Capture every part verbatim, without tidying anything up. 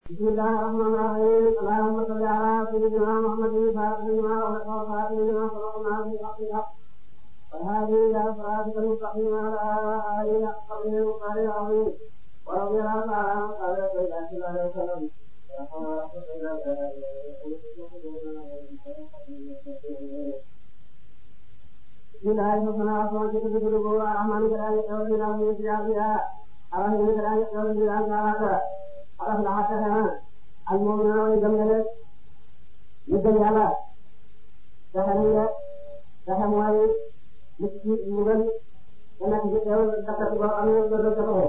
bismillahir rahmanir rahim allahumma salli ala sayyidina muhammadin sayyidina wa sayyidina sallallahu alaihi wa sallam wa hadi ila siratil mustaqim ala alihi wa sahbihi wa sallam wa radiyallahu ta'ala an sayyidina wa sallam bismillahir rahmanir rahim bismillahir rahmanir rahim arahim karaye kawal dilan ngara arah lahata al mu'minuna wa jamale yidal yalla tahaniya tahamwali miski mugal yana ci kawal dakat ba amé do do ko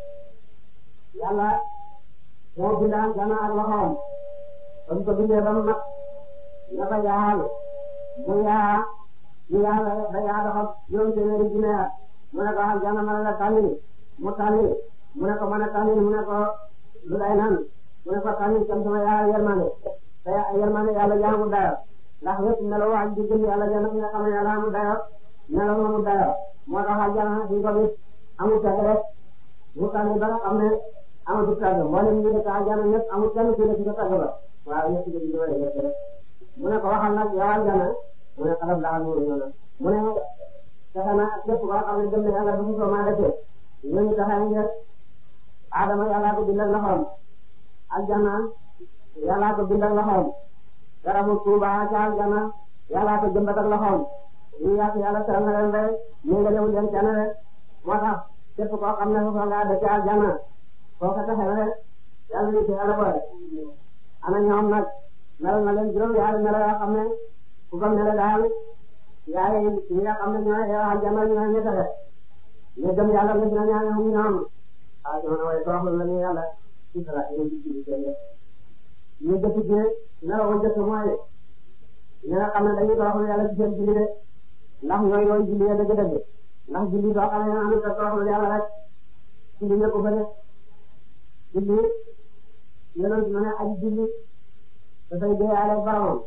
yalla mo bilan jana ak waxam am ko bindé bam mak naka yaal bu ya ya da ya da yoon téeméeri junne mu ne ko al jana ma la tànni mu tànni mu ne ko mën a tànni mu ne ko lu day naan mu ne ko tànni kam sama yaa yermane te yermane yàlla jaamu dayo ndax wépp meloo ak di gën yàlla jana nga xam ne yàlla amul dayo meloo amul dayo moo tax aljana suñ ko gis amul teg rek mu tànni ba nga xam ne amul du tàgg mboolem ñu dëkk aljana ñëpp amul kenn ci dëkk ci tàgg ba waaw ñëpp ci dëkk wala ñëpp rek mu ne ko waxal nag yow aljana mu ne xalab daal mu ñëw na mu ne fexe na képp koo xam ne gëm na yàlla bu ko maa defee ñooñu taxaw ngeen Adama yàllaa ko bindal loxoom aljanna yàllaa ko bindal loxoom garabu Tuuba ca aljanna yàllaa ko jëmbatal loxoom ñu yàq yàlla teral na leen rek ñu nga lewul leen kenn rek moo tax képp koo xam ne foofa nga dëkk aljanna foo ko taxaw rek yàlla ni ci yàlla boole ana ñoom nag melal na leen juróom yaari melo yoo xam ne ku ko mel daal yaay ñi nga xam ne ñooy aljanna ñooy ñi taxe ñu gëm yàlla ñu dina ñaan ñu ñoom ah jamono waaye toroxlu la ñu yàlla ci dara ñu ci ci ci ñu jëf ci nelaw wa jëf mooy ñi nga xam ne dañuy toroxlu yàlla ci seen julli de ndax ñooy yooyu julli ya dëgg dëgg ndax julli soo xam ne am na toroxlu yàlla rek julli ñëpp fa de julli yonent na ne aji julli dafay déyaale boromam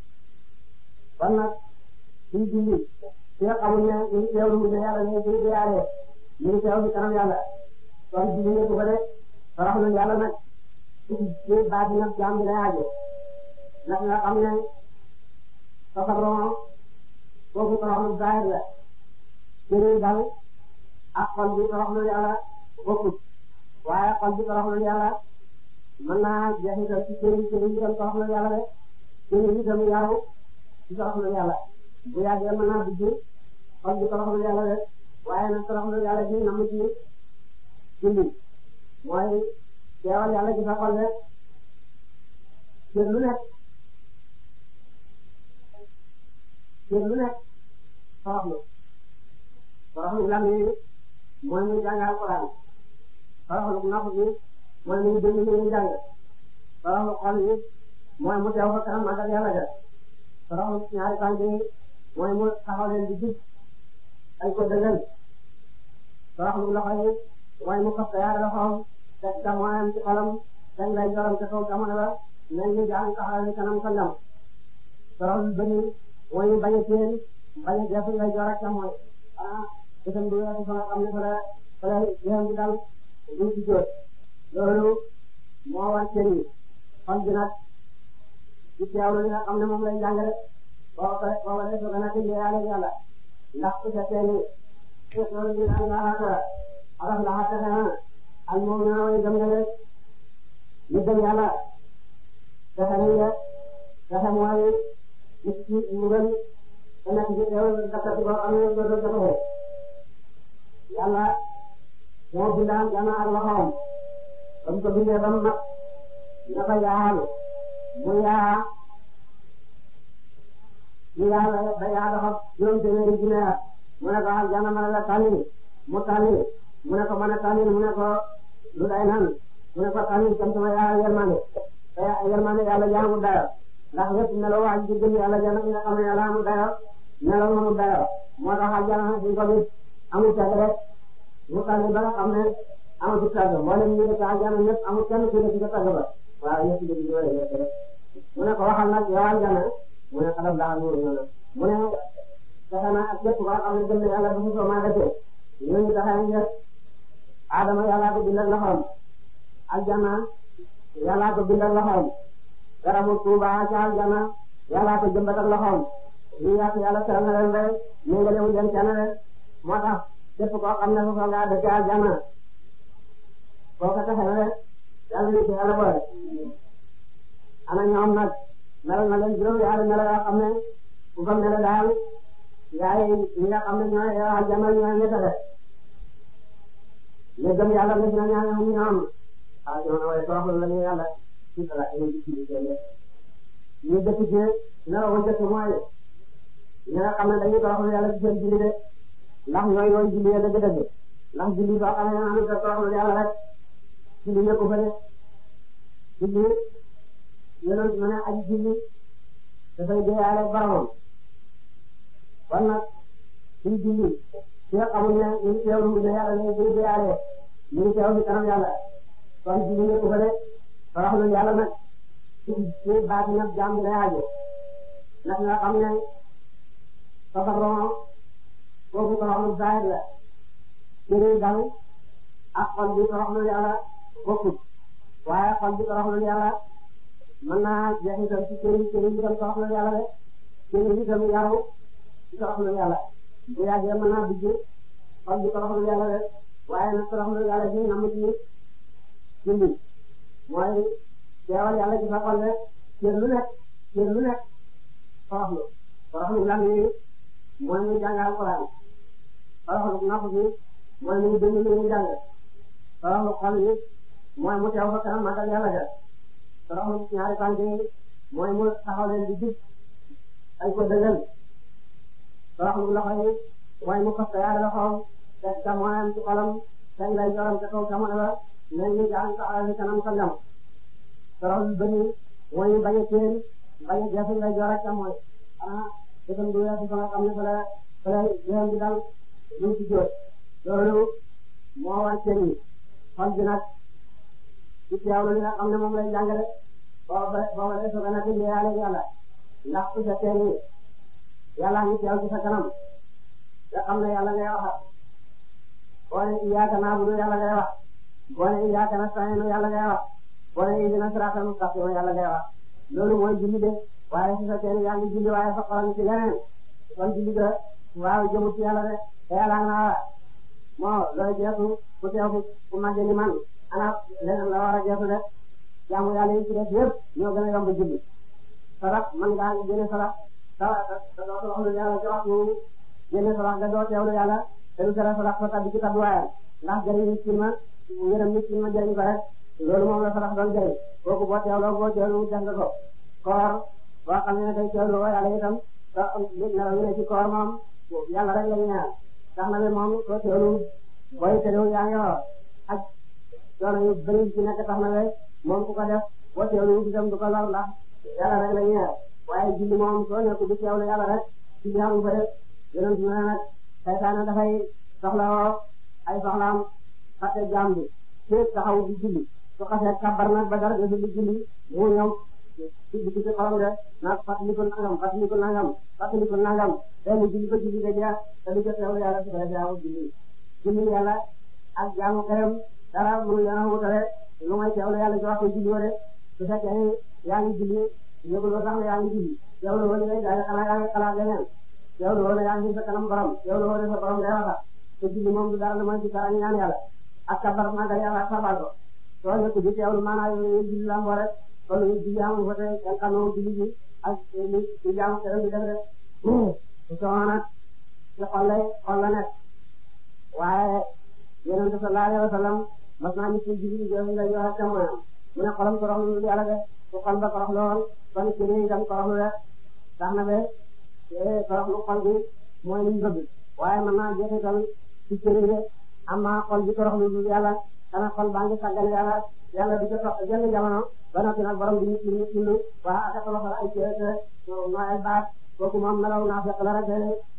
kon nag suñ julli ci nga xamul ne ñu teewlu mu ne yàlla ñu ngi déyaale ñu ngi teew ci kanam yàlla kon julli ñëpp fa de toroxlu yàlla nag ci baati nag jaam bi lay aaje ndax nga xam ne tasabroo kooku toroxlu zaahir la jëriñ dal ak xol bi toroxlu yàlla bokkut waaye xol bi toroxlu yàlla mën naa jeexital ci jëriñ jëriñ itam toroxlu yàlla de jëriñ itam yaru ci toroxlu yàlla bu yàggee mën naa dugg xol bi toroxlu yàlla de waaye nag toroxlu yàlla ji nam ci julli mooy teewal yàlla ci sa xol de cër lu nekk cër lu nekk toroxlu toroxlu lam yi mooy muy jàng alxuraan toroxlu nopp bi mooy muy déglu li ñuy jàng toroxlu xol yi mooy mu teew fa kanam magal yàlla de toroxlu ñaari tànk yi mooy mu taxaw leen di gis ay ko dëggal toroxlu loxo yi mooy mu fas yaare loxoom teg jamonoom ci xolam teg lay joram ca kaw jamono ba mel ni jàng taxaw ni kanam ko ñam toroxlu bëri mooy bañ a téen bañ a def lay jor ak jamono ah itam du weesu fa nga xam ne fa la fa la yéen bi dal du ci jot loolu moo war cër yi xol bi nag ci teewlu li nga xam ne moom lay jàngale boo ko boo ko defee ba nag yàlla yàlla ndax su fekkee ni loolu ñu naan la xaata araf la xaata xanaa al mu'minuna way gëm nga rek ñu gëm yàlla fexe nañ la fexe mooy nit ki mbugal te nekk ci teew dakkati boo xam ne doo doo ko yàlla moo bindaan jana ak loxoom comme ko bindee ba mu mat naka yaal mu yaa ñu yaa ba yaa doxal juróom téeméeri junne mu ne ko aljana ma la tànni mu tànni mu ne ko mën a tànni mu ne ko lu day naan mu ne ko tànni kam sama yaa yermane te yermane yàlla jaamu dayo ndax wépp meloo ak di gën yàlla jana nga xam ne yàlla amul dayo meloo amul dayo moo tax aljana suñ ko gis amul teg rek mu tànni ba nga xam ne amul ci tàgg mboolem ñu dëkk aljana ñëpp amul kenn ku nekk ci tàgg ba waaw ñëpp di di wala ñëpp rek mu ne ko waxal nag yow aljana mu ne xalab daal mu ñëw na mu ne fexe na ak képp koo xam ne gëm na yàlla bu mu soo maa defee ñooñu taxaw ngeen Adama yàllaa ko bindal loxoom aljanna yàllaa ko bindal loxoom garabu Tuuba ca aljana yàllaa ko jëmbatal loxoom ñu yàq yàlla teral na leen rek ñu nga lewu leen kenn rek moo tax képp koo xam ne foofu nga dëkk aljana kooka taxe na rek yàlla ni ci yàlla boole ana ñoom nag melal na leen juróom yaari melo yoo xam ne ku ko mel daal yaay ñi nga xam ne ñooy aljana ñooy ñettale ñu gëm yàlla ne dina ñaan ñu ñoom ah ñoo waaye toroxlu la ñu yàlla ci dara ñu ci ci ñu dëkk ci nara wo jëkk mooy ñi nga xam ne dañuy toroxlu yàlla ci seen julli de ndax ñooy yooyu julli ya dëgg-dëgg ndax julli soo xam ne am na toroxlu yàlla rek julli nekku fa de julli yonent ma ne aji julli dafay déyaale boromam kon nag suñ julli ci nga xamul ne ñu ngi teewlu mu ne yàlla ne ñu déyaale ñu ngi teew ci kanam yàlla kon julli nekku fa de toroxlu yàlla nag ci ci baati nag jaam bi lay aajo nag nga xam ne tabarron foofu toroxlu zahir la cëri dal ak xol bi toroxlu yàlla bokkut waaye xol bi toroxlu yàlla mën naa jeexital ci cëri cëri bi tam toroxlu yàlla de cëri bi tam yaru ci toroxlu yàlla bu yàggee mën naa dugg xol bi toroxlu yàlla de waaye nag toroxlu yàlla bi namu ci julli mooy teewal yàlla ci sa xol de cër lu nekk cër lu nekk toroxlu toroxlu lan yi mooy muy jàng alquran toroxlu napp bi mooy muy déglu li muy jàng toroxlu xol yi mooy mu teew fa kanam magal yàlla ga toroxlu ñaari tànk yi mooy mu taxaw leen di jub ay ko dëggal toroxlu loxo yi mooy mu fas yaari loxoom teg jamonoom ci xolam teg lay joram ca kaw jamono ba mel ni jàng taxaw ci kanam sa ndam toroxlu bëri mooy bañ a teen bañ a geesu lay jor ak jamono ah dëgg du weesu fa nga xam ne fa la fa la yéen bi dal lu ci jóot loolu moo war cër yi xol bi nag ci teewlu li nga xam ne moom lay jàngale boo ba boo ba soog a nekk yàlla yàlla ndax su fekkee ni yàlla ngi teew ci sa kanam nga xam ne yàlla ngay wax boo ne iyyaaka na'budu yàlla ngay wax boo ne iyyaaka nasta'iin yàlla ngay wax boo ne ihdina siraatal mustaqiim yàlla ngay wax loolu mooy julli de waaye su fekkee ni yaa ngi julli waaye sa xol ci leneen kon julli ga waaw jëmut ci yàlla de te yàlla nga moo looy jeesu ku teew ku màgg ni man ana leneen la war a jeesu de jaamu yàlla yi ci def yëpp ñoo gën a yomb julli sarax man ngaa génne sarax sarax da doo toroxlu yàlla ci waxtu génne sarax da doo teewlu yàlla te du tere sarax sa tabbi ci tabbiwaayam ndax jëriñ nit ki ma ngërëm nit ki ma jëriñ ko rek loolu moom la sarax doon jëriñ kooku boo teewloo boo teewlu def nga ko koor boo xam ne day teewlu woo yàlla itam nelaw yi ne ci koor moom yàlla rek la ñu ñaan tax na ne moom soo teewlu booy teewlu yaa ngi wax ak coono yu bëri ci nekk tax na ne moom ku ko def boo teewlu itam du ko lor ndax yàlla rek la ñu ñaan waaye julli moom soo nekk di teewlu yàlla rek julli amul fa rek yonent na nag saytaane dafay soxlawoo ay soxlaam fàtte jaam bi fépp taxaw di julli su xasee kabar nag ba dara desul di julli mu ñëw ci ci ci xolam de nag fàttaliku nangam fàttaliku nangam fàttaliku nangam benn julli ba julli ga jeex te du jot teewlu yàlla su ko defee amul julli julli yàlla ak jaamu këram dara mënu leen a wutale lu may teewlu yàlla ci waxtu julli wala su fekkee yaa ngi julli yëguloo sax ne yaa ngi julli teewlu wala ngay jaay xanaa yaa ngi xalaat leneen teewlu wala yaa ngi sa kanam borom teewlu wala sa borom ngay waxa te julli moom du dara lu may ci dara ñaan yàlla ak kabar magal yàlla ak sabal ko soo nekk di teewlu maanaam yooyu julli la moo rek kon julli amul fa te yan xamoo julli ji ak li li jaamu këram di def rek soo nag ci xol lay xol la nekk waaye yonent bi sallallahu alayhi wa sallam mas naa ñu ci julli jooju nga yor ak jamono mu ne xolam toroxlu yàlla de su xol ba toroxlu woon kon ci réew itam toroxlu de tax na be toroxlu xol bi mooy liñ bëgg waaye mën naa jeexital ci cëri de amma xol bi toroxlu du yàlla xanaa xol baa ngi sàggan yàlla yàlla di ko topp jenn jamono ba noppi nag borom bi ñu ci ñu ci waa ak toroxal ay cëri no ay baat kooku moom melaw naa fekk la rek de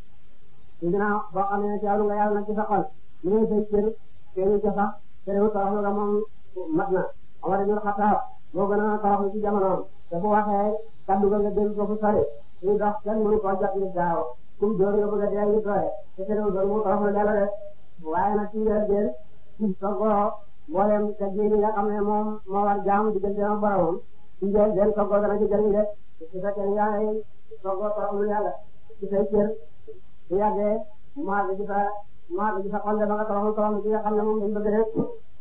ginnaaw boo xam ne teewlu nga yàlla nag ci sa xol ñu ngi say cër teewlu ca sax teewlu toroxlu nga moom mat na Omar ibn Khattab moo gën a toroxlu ci jamonoom te bu waxee kaddu ga nga dégg ko fu sori ñu dox kenn mënu koo jot nit gaaw kum door nga bëgg a dee nit doole te teewlu doon mu toroxlu yàlla de waaye nag ci weer jël soogoo mboolem te diini nga xam ne moom moo war jaam diggante ak boromam ci njël den toggoo dana ci jëriñ de su fekkee yaa ngi toggoo toroxlu yàlla ci say cër su yàggee mu àgg ci sa mu àgg ci sa xol de ba nga toroxlu toroxlu ci nga xam ne moom dañ bëgg rek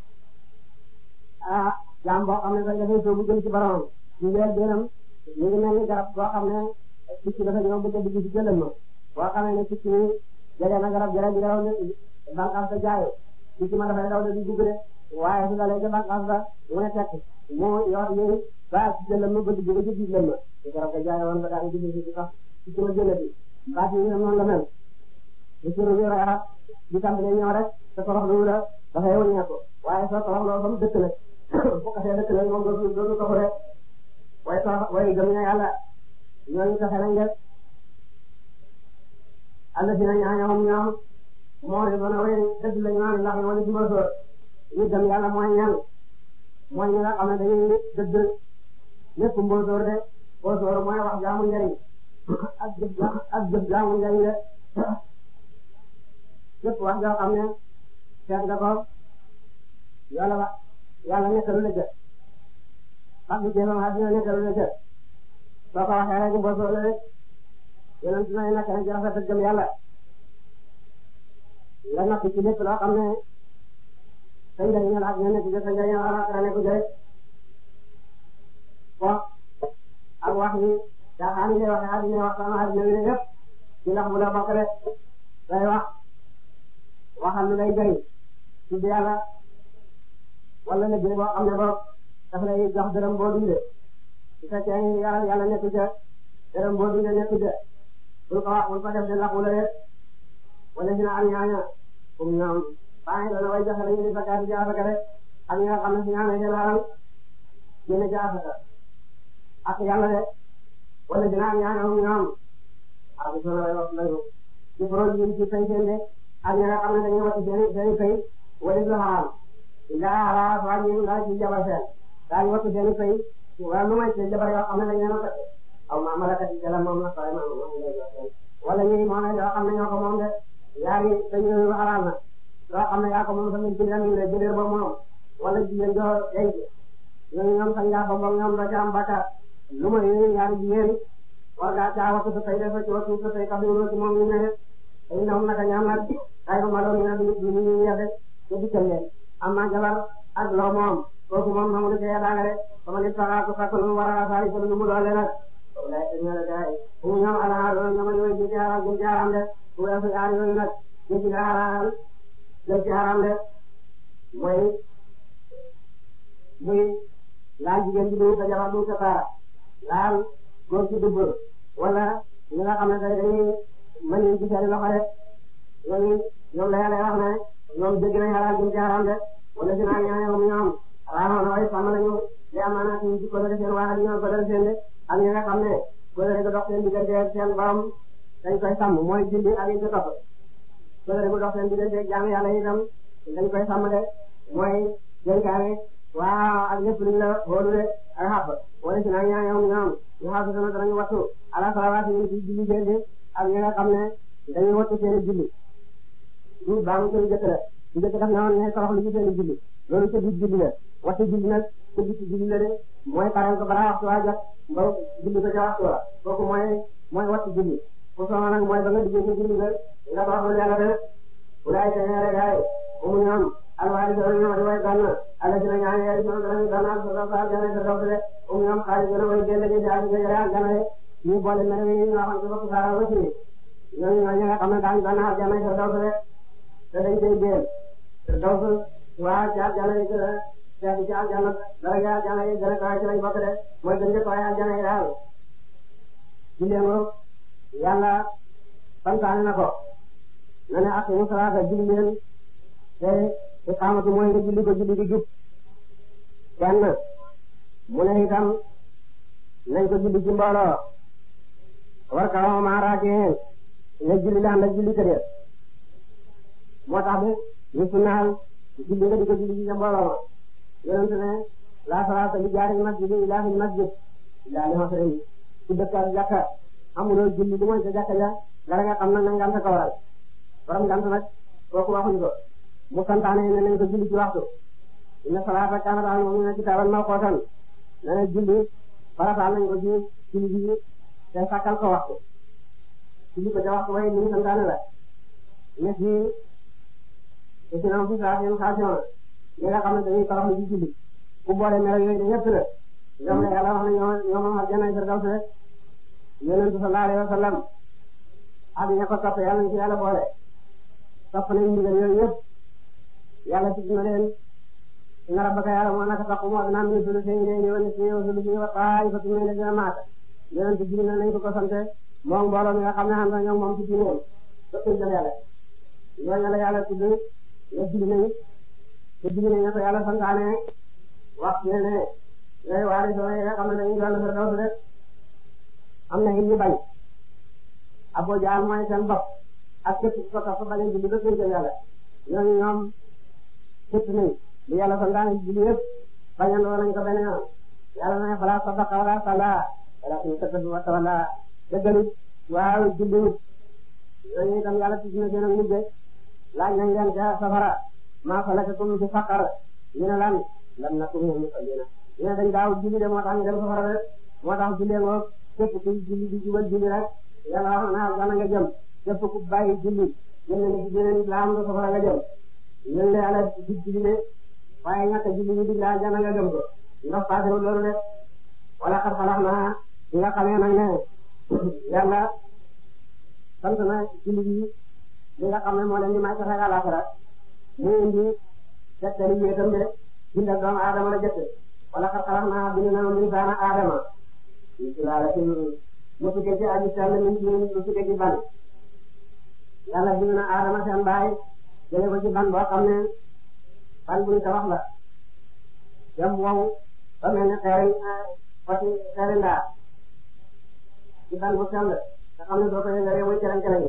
ah jaam boo xam ne sax dafay soobu jëm ci boromam ci njël denam ñu ngi mel ni garab boo xam ne picc dafa ñëw bëgg a dugg ci jëlal ma boo xam ne picc mi jege na garab jërë ji garaw ne bànqaas sa jaaye picc ma dafay daw de di dugg de waaye su dalee ca bànqaas ba mu ne tekk mu yor yéen ba ci jëlal ma bëgg jóge ci biir lël ma ci garab ga jaaye woon ba daa ngi dugg ci sax picc ma jëlati baat yi ne noonu la mel lu suru bi raxat di tàmbalee ñëw rek te torox lu la dafay wëññeeku waaye soo torox loo ba mu dëkk nag bu kasee dëkk nag moom dootu dootu toxu rek waaye torox waaye gëm na yàlla ñooñu taxe nañ def àll si nañ ñoom ñoom moo di mën a wéy dëgg la ñu naan ndax ñoo di dimbal soor ñu gëm yàlla mooy ñan mooy ñi nga xam ne dañuy dëgg lépp mbóosóor de mbóosóor mooy wax jaamu njëriñ ak jëf ak jëf jaamu njëriñ de lépp wax joo xam ne seet nga ko yàlla ba yàlla nekkalu la jë ak bu jéemam àddina nekkalu la jë soo ko waxee rek mbóosóor la rek yonent na nekk na ci rafet ak gëm yàlla nga natt ci lépp loo xam ne sa njëriñ la ak ña nekk sa njëriñ la ak nekk jëriñ ko ak wax yi caaxaan yi lay waxee àddina waxtaan àddina wi ne yëpp ci ndax bu la bokk rek day wax waxal lu lay jëriñ tudd yàlla wala liggéey boo xam ne boobu daf lay jox dërëm boo dundee su fekkee ni yàlla yàlla nekk ca dërëm boo dundee nekk ca bul ko wax bul ko def de laxu la rek wala dina am ñaaña comme ñoom bàyyi doon way joxe lañu di fekkaat ci afaka rek ak ñi nga xam ne si ñaamee seen alal génne ci afaka ak yàlla de wala dina am ñaaña comme ñoom ak bi sona way wax lañu ci produit yi ci fay seen de ak ñi nga xam ne dañuy wati seen seen fay wala lu xaraam ndaa xaraam waa ñu ndaa ci jabar seen daañu wati seen fay wala lu may seen jabar yoo xam ne dañ leen a fekk aw ma malakat yi jala moom na sooy ma wala ñuy moom yoo xam ne ñoo ko moom de yaa ngi dañu xalaat na loo xam ne yaa ko moom sax ñu jëndee ñu ne jëndee ba moom wala jigéen joo denc ñooñu ñoom sax ngaa ba moom ñoom da ca am bakkaar lu ma yéene ñaari jigéen war ngaa caa waxtu sa tey dafa ci waxtu sa tey kàddu gi moom ñu ne de tey ñoom naka ñaam nag ay ma doon ñu ne du ñu ñu yàgg te dikkal leen am naa jabar ak loo moom kooku moom moom lu cee daanga de sama nit saxaatu fekk lu mu war a saari ko lu mu doole nag walaay te ñu ne gars yi mu ñoom ala loolu ñoom ñooy ji ci haram ji ci haram de bu weesu yaar yooyu nag ji ci haram jëm ci haram de mooy muy laal jigéen ji du sa jabar du sa taara laal góor ci dubbu wala ñi nga xam ne tey dañuy mën nañu ci seen loxo de ñooñu ñoom la yàlla wax ne ñoom jéggi nañ haram jëm ci haram de wala si naa ñaanee ñoom waaw waaye sàmm nañu li amaana ci ci ko def seen waa ñoom ko def seen de ak ñi nga xam ne góor rek dox seen diggante seen borom dañ koy sàmm mooy julli ak yi ci topp góor rek dox seen diggante jaamu yàlla itam dañ koy sàmm de mooy dénkaane waaw ak lépp luñ la xoolu de ak xàpp wala si naa ñaan yow ñoom ñu xaatu sama danañu wattu ala salawaati yi ci julli seen de ak ñi nga xam ne dañuy wattu seen julli ñu baamu seen jëkk la ñu jëkk daf ne woon ne torox lu ci seen julli loolu ca biir julli la wattu julli nag ca biir julli la de mooy pareel ko balaa waxtu waa jot ba julli ko ca waxtu wa kooku mooy mooy wattu julli fu soxla nag mooy ba nga diggee ci julli nga nga toroxlu yàlla de wulaay te ñaare gaay umu ñoom alwaari doon ñoo di way gann ala ci na ñaan yaari ñoom danañu gannal sa sa jana sa dox de umu ñoom xaali gën a way génn ci jaasi ga yare aljana de ñu boole mere wi ñu waxoon ci bopp saara ba ci ñooñu ñoo ñi nga xam ne daañu gann aljana sa dox de te dañ koy génn sa dox waa ci aljana yi gën a seeti ci aljana dara ja aljana yi gën a kaay ci lañ bokk de mooy gën njëkk waaye aljana yi daal ci léegi yàlla santaane na ko na ne ak mu salaata julli leen te iqaamatu mooy nga julli ko julli di jub kenn mu ne itam nañ ko julli ci mbooloo war ka wa ma raakeen ne julli laan la julli kër moo tax bi ñu sunnaal julli nga di ko julli ci mbooloo ma yonent ne la salaata li jaari masjid illa fi masjid illa li masrin ci dëkk ak jàkka amuloo julli lu mooy sa jàkka ja dara nga xam nag na ngant ko waral borom ngant nag kooku waxuñu ko mu santaane ne nañ ko julli ci waxtu inna salaata kaanat alal mu'miniina kitaaban mawquutan nee na julli farataal nañ ko ci julli bi te sàkkal ko waxtu julli ko ca waxtu way li ñu santaane la ñett yi te ci nam fi saa seen xaasiyoon ñi nga xam ne dañuy toroxlu ci julli ku boole melo yooyu de ñett la ñoom la yàlla wax ne ñoo ñoo moom àjjana firdaws rek yonent sallallahu alayhi wa sallam ak ña ko topp yàlla nañ ci yàlla boole topp nañ ndigal yooyu yëpp yàlla tudd na leen inna rabbaka ya'lamu annaka taqumu adnaa min thuluthayi al-layli wa nisfahu wa thuluthahu wa taa'ifatun mina allaziina ma'aka yonent bi na nañ ko ko sante moom mbooloo mi nga xam ne xam na ñoom moom ci diineem topp nañ yàlla ñooñu la yàlla tudd ne julli nañ te julli nañ ko yàlla santaane wax ne ne ngay waari soo yi nga xam ne dañuy doon firdaws rek am na it ñu bañ Abu Jahl mooy seen bopp ak képp ku ko topp bañ a julli ba gën yàlla ñooñu ñoom képp nañ li yàlla santaane julli yëpp bañandoo nañ ko benn yoon yàlla na fala sadaqa wala salla walakin kazzaba wa tawalla dëggalut waaw julliwut ñooñu itam yàlla tudd na seen mujj laaj nañ leen ca safara maa salakakum fi saqar ñu ne lan lam nakum minal musalliin ñu ne dañ daaw julli de moo tax ñu dem safara rek moo tax julli ngoo képp ku julli di jubal julli rek yàlla wax na gana nga jëm képp ku bàyyi julli jëm na ci beneen islam nga safara nga jëm ñun de yàlla dig julli de waaye ñàkk julli ñu dig laa gana nga jëm ko ndax paasewul loolu de wala xar xalax naa ñi nga xamee nag ne yàlla sant na julli bi li nga xam ne moo leen di may sax àllaxira mu indi tegtali wéetam de bindal doomu aadama la jëkk wala xar xalax naa bind na insaana aadama ñu ci laala ci mu tukkee ci aji sell min ci mu tukkee ci ban yàlla bind na aadama seen baay jële ko ci ban boo xam ne ban buñ tabax la dem wow ba mel ne xeeri foti xeeri ndaa ci ban bu sell nga xam ne doo ko yëngalee muy cëran-cëran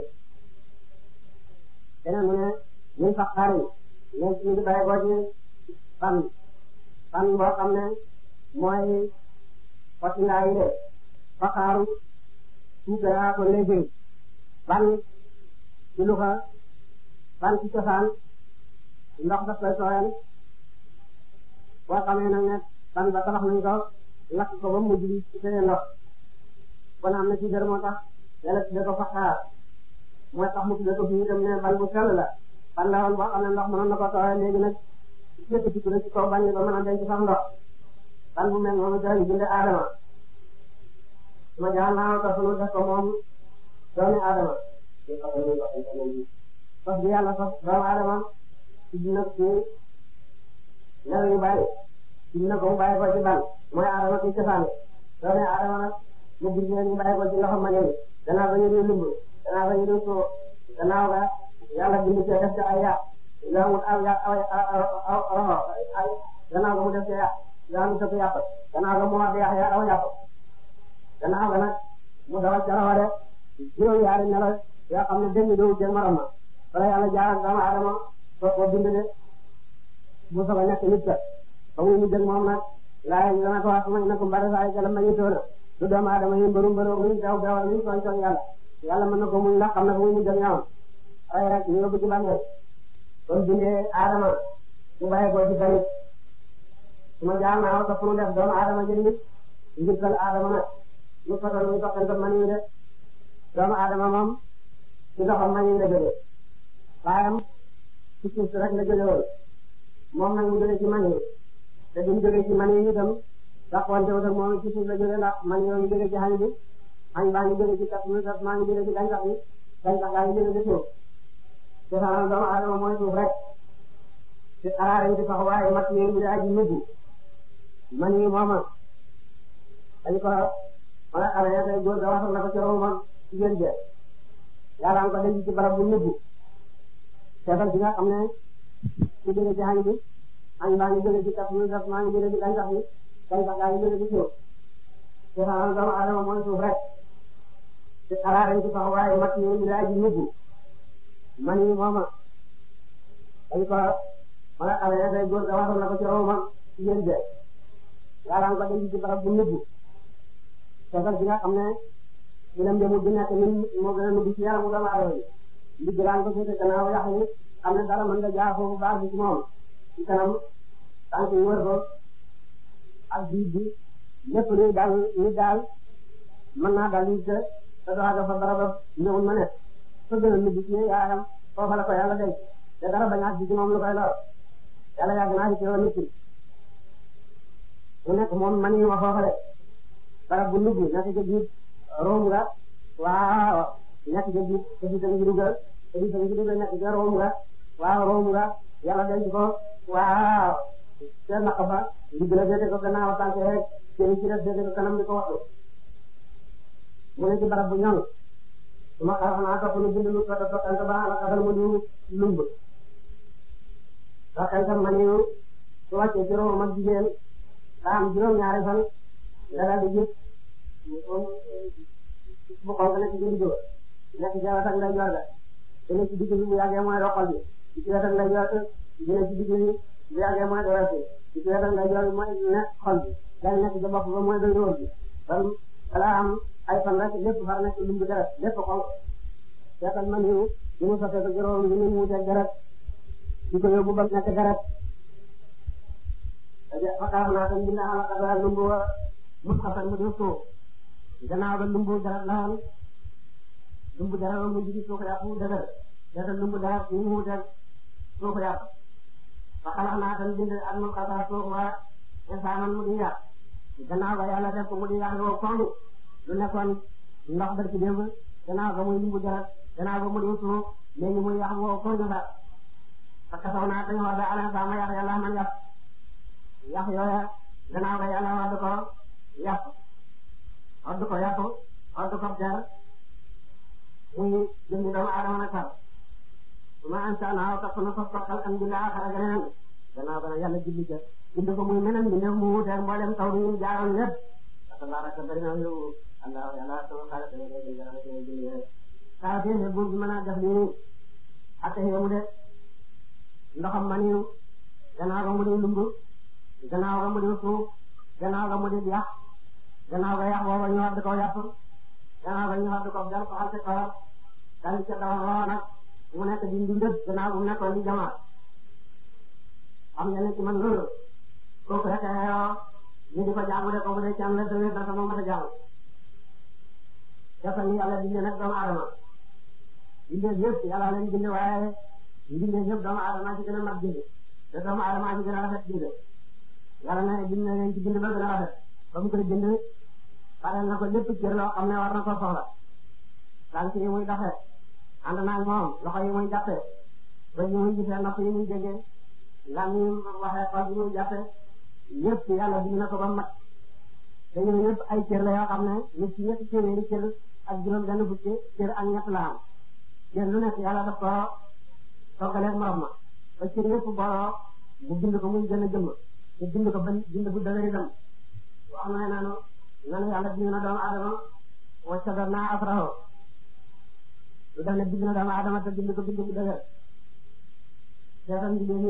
keneen mu ne ñun sax xaari ñu ngi bàyyi ko ci ban ban boo xam ne mooy foti ndaa yi de faxaaru suukaraa ko léegi ban ci luxa ban ci cosaan ndox daf koy sooyal boo xamee nag ne ban ba tabax nañ ko lakk ko ba mujj bi ci seen ndox kon am na ci dër moo tax yàlla tudde ko faxaar mooy tax mu tudde ko fii itam ne ban bu sell la ban la woon boo xam ne ndox mënoon na ko sooyal léegi nag lépp ci ci kaw ban yi ba mën a denc sax ndox ban bu mel noonu dañu binde Adama ma jaa naa ko sunu def ko moom doomi Adama sos bi yàlla sos doomu Adama ci dina ci nelaw yu bàyyi ci dina ko mu bàyyi ko ci ban mooy Adama ci cosaan doomi Adama nag mu gis ne ñu bàyyi ko ci loxo ma ngeen gannaaw ba ñu di lumb gannaaw ba ñu di soo gannaaw ga yàlla bind ci def ci ay yàq yaa mu aw yàq aw roxo ay gannaaw ga mu def ci yàq yaa mu sëpp yàq gannaaw ga mu wax yàq yaa aw yàq gannaaw ga nag mu dawal ca rawa de juróom yaari nelaw yoo xam ne benn doo jël maram ma wala yàlla jaaral doomu Adama soo ko bind de mu soog a nekk nit ka ba muy mu jël moom nag laay ñu dana ko wax ma ne ko mbare saa yi galam ma ñu toona du doomu Adama yi mbëru mbëru luñ daw dawal luñ tooñ tooñ yàlla yàlla mën na ko muñ ndax xam na ko muy mu jël ñaawam ay rek ñu yóbbu ci bàmmeel kon bindee Adama mu bàyyi ko ci tamit su ma jaar naa ko pour def doomu Adama jël nit njëkkal Adama nag ñu fotal ñu toqante man yi de doomu Adama moom ci doxam man yi la jógee baayam ci suuf rek la jóge woon moom nag mu jóge ci man yi te duñ jóge ci man yi itam dàqwante wu moom ci suuf la jóge ndax man yoo ngi jóge ci xañ bi xañ baa ngi jóge ci kat mi kat maa ngi jóge ci gàncax bi gàncax gaa ngi jóge ci suuf te sax doomu Adama mooy suuf rek ci xaraarañ ci sax waaye mat yi ñu aji nubbu man yi mooma dañ ko ma nga xamee tey góor ga waxal na ko ci romam ci jën jë yàlla am ko denc ci barab bu nubbu seetal bi nga xam ne ku jóge ci xañ bi xañ baa ngi jóge ci kat mi kat maa ngi jóge ci gàncax bi gàncax gaa ngi jóge ci suuf te sax doomu Adama mooy suuf rek ci xaraarañ ci sax waaye mat yi ñu aji nubbu man yi mooma dañ ko ma nga xamee tey góor ga waxal na ko ci romam ci jën jë yàlla am ko denc ci barab bu nubbu seetal bi nga xam ne dinañ demul di nekk ñun moo gën a nubbi ci yaramu doomu Adama yi ndigg daan ko féete gannaaw yàq yi xam ne dara mën nga jaar foofu baax bi ci moom ci kanam tànk yi wër ko ak biir bi lépp luy daal luy daal mën naa daal nit te te doo àgg fa barab ñëwul ma nekk fa gën a mujj ci yaayam foofa la ko yàlla denc te dara bañ a àgg ci moom lu koy lor yàlla yàgg naa ci teewoon nit ki mu nekk moom man yi ma foofa de barab bu nugg nekk ca biir room nga waaw nekk ca biir te biir tamit dugal te biir tamit dugal nekk ca room nga waaw room nga yàlla denc ko waaw seen naq ba ndigg la féete ko gannaaw tànk rek cëri ci def féete ko kanam di ko waxtu mu ne ci barab bu ñoŋ su ma xaaral naa topp nu bind lu ko toppante ba la xasal mu diw lumb soo xëy tam ma niw su wàccee ci room ak jigéen daa am juróom-ñaari fan nga daal di gis bu xonk nekk ci digg ba nekk ci wetam lay yor ga te nekk ci digg bi bu yàggee mooy roxal bi ci wetam lay yor di nekk ci digg bi bu yàggee mooy doyoo si ci wetam lay yor mooy nekk xol bi daal nekk ci bopp ba mooy doy róor bi kon balaa am ay fan rek lépp far nekk lumb deret lépp xonk seetal ma niw di mu sotee ko juróom yi mu wuuteeg deret di ko yóbbu ba nekk deret fakkaar naa tam dina ala kadara lumbu wa mut xasan mu di suuf gannaaw ba lumbu dara laan lumbu dara mu jigi suuf yàqu dëgër dara lumbu dara ni mu wutal suuf yàqu fakkaar naa tam bind ak mut xasan suuf wa insaanan mu di yàq gannaaw ba yàlla def ko mu di yàq woo koŋ lu nekkoon ndox bër ci démb gannaaw ba muy lumbu dara gannaaw ba mu di suuf léegi muy yàq woo koŋ fa fakkaar naa tam wax da ala sama yàq yàlla man yàq yàq yooya gannaaw ga yàlla wadd ko yàq wadd ko yàq wadd ko der muy jëndi doomu aadama nag sax su ma ansa naaw topp na foofu toppal am bi laa xara geneen gannaaw ga nag yàlla julli ca bind ko muy meneen bi mu wuteeg mboolem taw bi ñu jaaroon lépp tabaraka bari na yow allah yàlla sama xaalis dana koy jël dara koy jël saa fi ne buur bi mën a def lii ak yemu de ndoxam maniw gannaaw ga mu di lumbu gannaaw ga mu di suuf gannaaw ga mu di yàq gannaaw ga yàq booba ñu wadd ko yàpp gannaaw ga ñu wadd ko dal ko xal ci kawar dal ci dawal roo nag mu nekk di ndundëb gannaaw bu mu nekkoon di jamaat xam ngeen ne ci man loolu kooku rek yoo ñu di ko jaamu de kooku de ci am la dëwee na sama mata jaamu dafa ni yàlla bindee nag doomu aadama bindee yëpp yàlla leen bindee waaye bindee yëpp doomu aadama ci gën a mag bindee te doomu aadama ci gën a rafet bindee yàlla na bind na leen ci bind ba gën a rafet ba mu koy bind pareel na ko lépp cër loo xam ne war na ko soxla tànk yi muy doxee ànd naa moom loxo yi muy jàppee ba yi muy gisee nopp yi muy déggee lan yi waxee xol yi muy jàppee yëpp yàlla bind na ko ba mat te yooyu yëpp ay cër la yoo xam ne nit ci ñetti téeméeri cër ak juróom benn fukki cër ak ñett la am cër lu nekk yàlla daf ko toggaleeg morom ma ba cër yëpp booloo bu bind ko muy gën a jëmm te bind ko ban bind bu dëgër itam wax na ne nanu nanu yàlla bind na doomu aadama wa shaddadnaa asrahu lu def ne bind na doomu aadama te bind ko bind bu dëgër seetal mbinde ni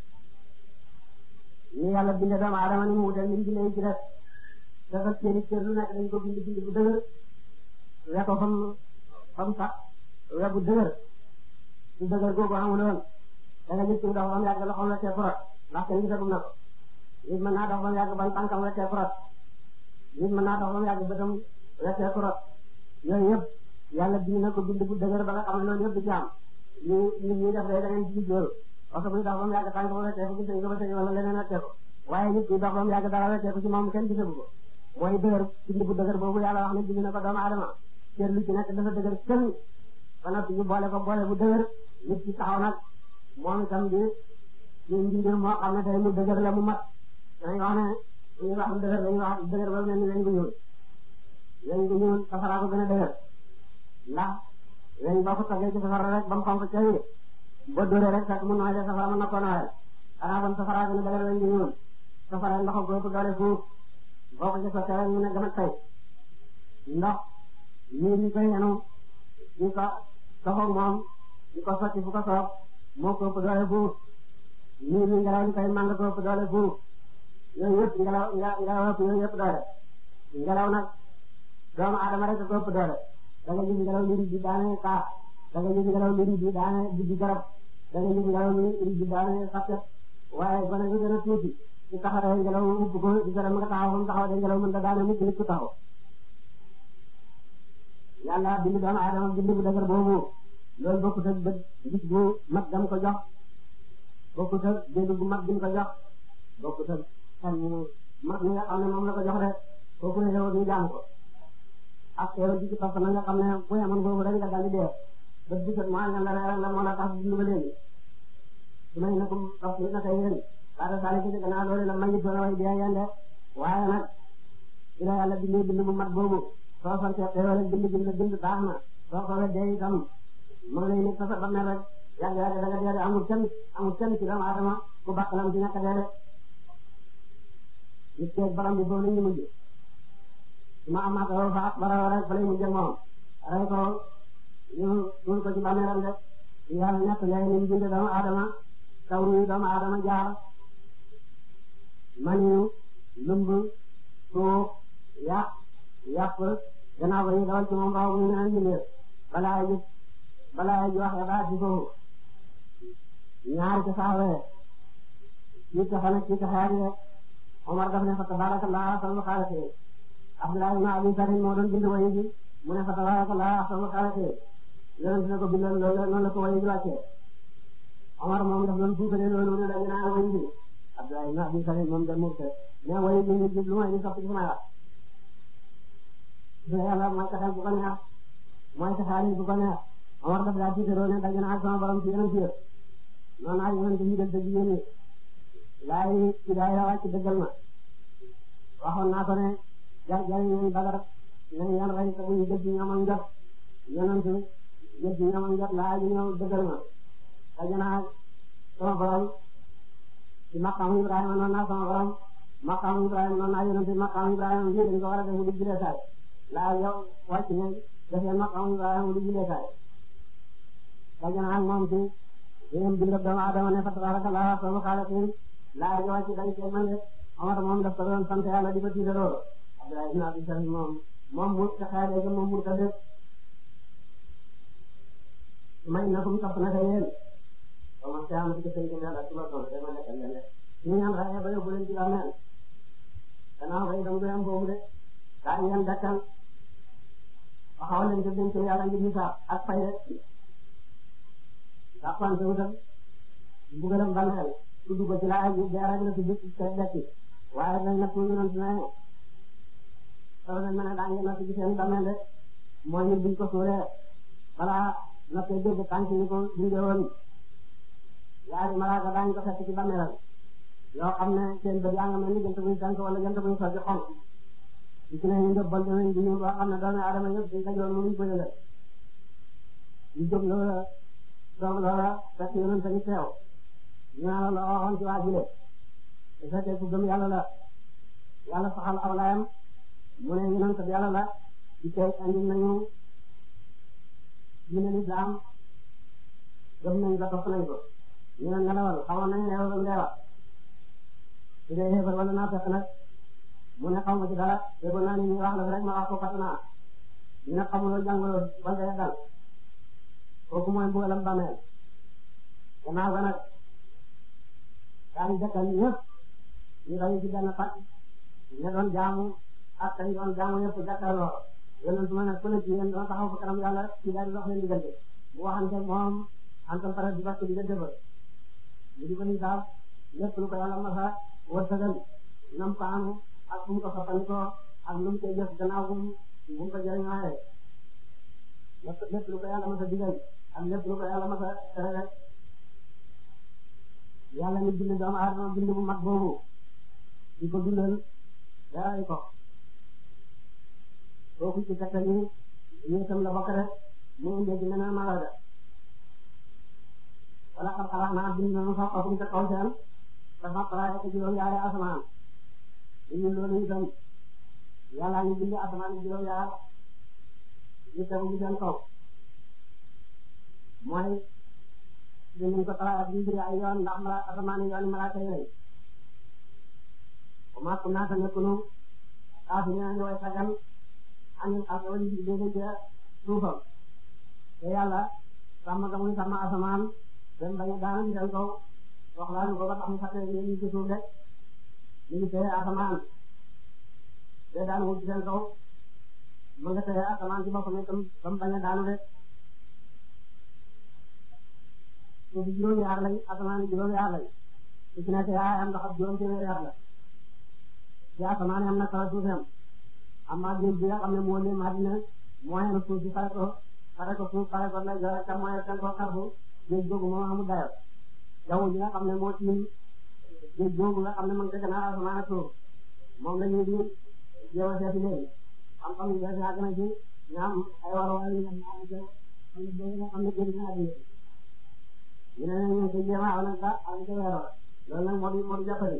ni yàlla binde doomu aadama ni mu wutal ni mu bindee ci def dafa cëri cër lu nekk dañ ko bind bind bu dëgër we ko fam fam sax we bu dëgër su dëgër googu amuloon da nga gis ci dox bam yàgg loxoom la cee forot ndax kenn gisagum na ko nit mën naa dox ba mu yàgg ban tànkam weccee kurot nit mën naa dox ba mu yàgg bëtam weccee kurot yooyu yëpp yàlla bind na ko bind bu dëgër ba nga xam ne loolu yëpp du ci am ñu ñu ñuy def day da ngeen gis loolu parce que buy dox ba mu yàgg tànk ba weccee ko gis nañ ko ba tey wala leneen weccee ko waaye nit ki dox ba mu yàgg dara weccee ko ci moom kenn gisagu ko mooy dëgër bind bu dëgër boobu yàlla wax ne bind na ko doomu aadama cër lu ci nekk dafa dëgër kenn ba noppi ñu boole ko boole bu dëgër nit ki taxaw nag moom itam di ñu mbir moo xam ne tey mu dëgër la mu mat dañuy wax ne ñu wax dëgër dañuy wax dëgër ba mel ni weñ gu ñuul weñ gu ñuul safara ko gën a dëgër ndax weñ boo ko toggee ci safara rek ba mu xonk ca yi boo dóoree rek fekk mu nooy de safara mën na ko nooyal xanaa bon safara gën a dëgër weñ gu ñuul safara ndox ko ëpp doole fuuf boo ko ci sottee rek mu ne gën a tey ndox ñii ñu koy yenu ñu ko soxoog moom ñu ko sotti fu ko soob moo ko ëpp doole fuuf ñii ñu ngelaw li koy màng ko ëpp doole fuuf yooyu yëpp ngelaw ngelaw ëpp yooyu yëpp doole ngelaw nag doomu aadama rek ko ëpp doole da nga gis ngelaw li di daane kaaf da nga gis ngelaw li di daane di garab da nga gis ngelaw li di daane xasket waaye gone bi gën a tuuti ci taxawee ngelaw mu ko di gërëm nga taxaw mu taxaw de ngelaw mën da daane mu nit ku taxaw yàlla bind doomu aadama bind bu dëgër boobu loolu bokkut ak bët gis bu mag gam ko jox bokkut ak dégg bu mag gam ko jox bokkut ak xel mu mag mi nga xam ne moom la ko jox rek kooku ne yow ñu jaam ko ak yow ci ci topp na nga xam ne bu yemoon boobu rek nga daldi dee bët bu set mu àññal la reeral la moo la tax dund ba léegi su may na ko topp na kay yéen laata saa yi gannaaw loolu la mayit doon way dee yende waaye nag ci la yàlla bindee bind bu mat boobu soo sante xéewal bind bind bind baax na soo ko weddee itam mu ngi lay nekk sa ba mel rek yàgg yàgg da nga dee amul kenn amul kenn ci doomu aadama ku bakkanam ci ñàkk a dee rek nit keeg borom bi foofu la ñu mujj ma amaat lool fa bara rek fa lay mujj moom rey ko ñu ñu ko ci bàmmeeram rek yàlla ñett yaay ni bind doomu aadama tawru yi doomu aadama jaar maniyu lumb suuf yàq yàpp gannaaw ba ñu dawal ci moom raw ñu naan jëlee balaa ji balaa ji wax ba ci foofu ñaar ci saawee ci taxana ci taxaari Omar daf ne fa tabarakallah ahsanul xaaliqiin Abdullah ibn Abi Sarr moo doon bind wayi ji mu ne fa tabarakallah ahsanul xaaliqiin yonent ne ko bindal loolu noonu la ko wayi ji wàccee Omar moom daf doon fuukale loolu ne dañu naan wayi ji Abdullah ibn Abi Sarr moom dem murte mais wayi ji ñu lu may ñu sopp ci sama wax dina yàlla mooy taxal bu ko neex mooy taxaari bu ko neex Omar daf daa tiitaroo ne dañu naan sama borom ci yonent yi noonu naa yonent yi del te jigéen ñi laay hidaaya wàcc dëggal ma waxoon naa ko ne jar jar ñu Badar nañ yan rey te buñ jël ci ñoom ak njot yonent jël ci ñoom ak njot laay ñu ñëw dëggal ma dañu naan sama borom ci maqaamu Ibrahima noonu naa sama borom maqaamu Ibrahima noonu naa yonent maqaamu Ibrahima fii dañ ko war a def mu di julee saay laay yow wàcc ne defee maqaamu Ibrahima mu di julee saay dañu naan moom ci yéen bindab doomu Aadama ne fa tabarakallah ahsanul xaaliqiin laa ji wàcc dañ cee mën de Omar moom daf ko doon sant yàlla di ko tiitaroo Abdullah ibn Abi Sarr moom moom mu taxaare ga moom mu tëdd may na ko mu topp na ko yéen ba ma caa ma ci seen kër yàlla suba tool dama lekkal leen de ñu ñaan raxe ba yóbbu leen ci bàmmeel gannaaw bay dam doy am boobu de daa ngeen dakkal waxaw leen ko denc yàlla ngir hisaab ak fay de daa pante wutal mbugalam bàmmeel tudd ko ci laaj bi jaarale na ci biir kër dekki waaye dañ nekk ñu doon ne soo leen mën a daa ngeen natt ci seen bàmmeel de mooy nit buñ ko suuree balaa nattee dégg tànk yi ko dundee woon yaari malaaka daañu ko fekk ci bàmmeelam yoo xam ne seen bët yaa nga mel ni jant buy tànk wala jant buy sotti xonk ci ne ñu njëbbal danañ di ñëw boo xam ne doomu aadama yëpp dañ dajoon mënuñ ko yëgal ñu jóg loola doom loola fekk yonent tamit teew ñu naan la waxoon ci waa jile su fekkee ku gëm yàlla la yàlla saxal aw layam mu ne yonent bi yàlla la ci tey andi nañu diine lislaam gëm nañ ba topp nañ ko ñu ne nelawal xamoon nañ ne yow ndeewa su dee xeebar wala naa fekk nag mu ne xaw ma ci dara déggoon naa ni ñu wax la rek ma wax ko fàtt naa ñu ne xamuloo jàngaloo wala day dal kooku mooy mbugalam bàmmeel gannaaw ga nag daañu dekkal ñëpp ñu dañu ci benn pàcc ñu doon jaamu ak kañ doon jaamu yëpp jàkkaarloo yonent ma ne ku ne ci yéen doon taxaw fa kanam yàlla ci daal di dox leen diggante bu waxante moom antam pare di bàq diggante ba ñu di ko ni daal lépp lu ko yàlla masa wërsëgal nam ko amu ak fu mu ko soppandikoo ak lu mu koy jëf gannaaw bu mu ko jëriñoo lépp lépp lu ko yàlla masa digal ak lépp lu ko yàlla masa tere rek yàlla ni bind doomu aadama bind bu mag boobu di ko dundal daray ko kooku ci tegtal ni yéetam la bokk rek mu indee ci meneen malaga wala xam xalaat naa bind nañu sax xakum ca kaw seen dafa xalaat ko juróom yaari asamaan ñu loolu itam yàlla ñu bind asamaan juróom yaar ñu tegu ci seen kaw mooy dinañ ko xalaat bi biri ay yoon ndax mala asamaan yoon malaaka yi lañ ko ma ko naata nekkunu xaafi ñu way sagal amin ak wali ci dégg ci suufam te yàlla sàmm ga muy sàmm asamaan dem bañ a daanu seen kaw wax laa ñu ko ba tax mu fàtte ñu ci suuf rek ñu ngi téye asamaan te daan wut seen kaw ma nga téye asamaan ci boppam itam ba mu bañ a daanu rek suuf juróomi yaar lañ asamaan juróomi yaar lañ su ci nekk yaa am ndox ak juróom téeméeri yaar la ci asamaan am na kaw suuf am amma géej gi nga xam ne moo leen Madina moo yenu suuf si pare ko pare ko suuf pare ko lay joxe tam mooy seen ko xarfu géej googu moo amul dayo jaww ji nga xam ne moo tiim géej googu nga xam ne man dëgg naa asamaan ak suuf moom la ñuy di jéem a seeti léegi xam-xam yi des yàgg na ci ñaam ay waruwaay yi nga xam ne géej naa di ñu ne ñu ngi koy jéem a aw nag ba am ca weeroo loolu nag moo di moo di jàppale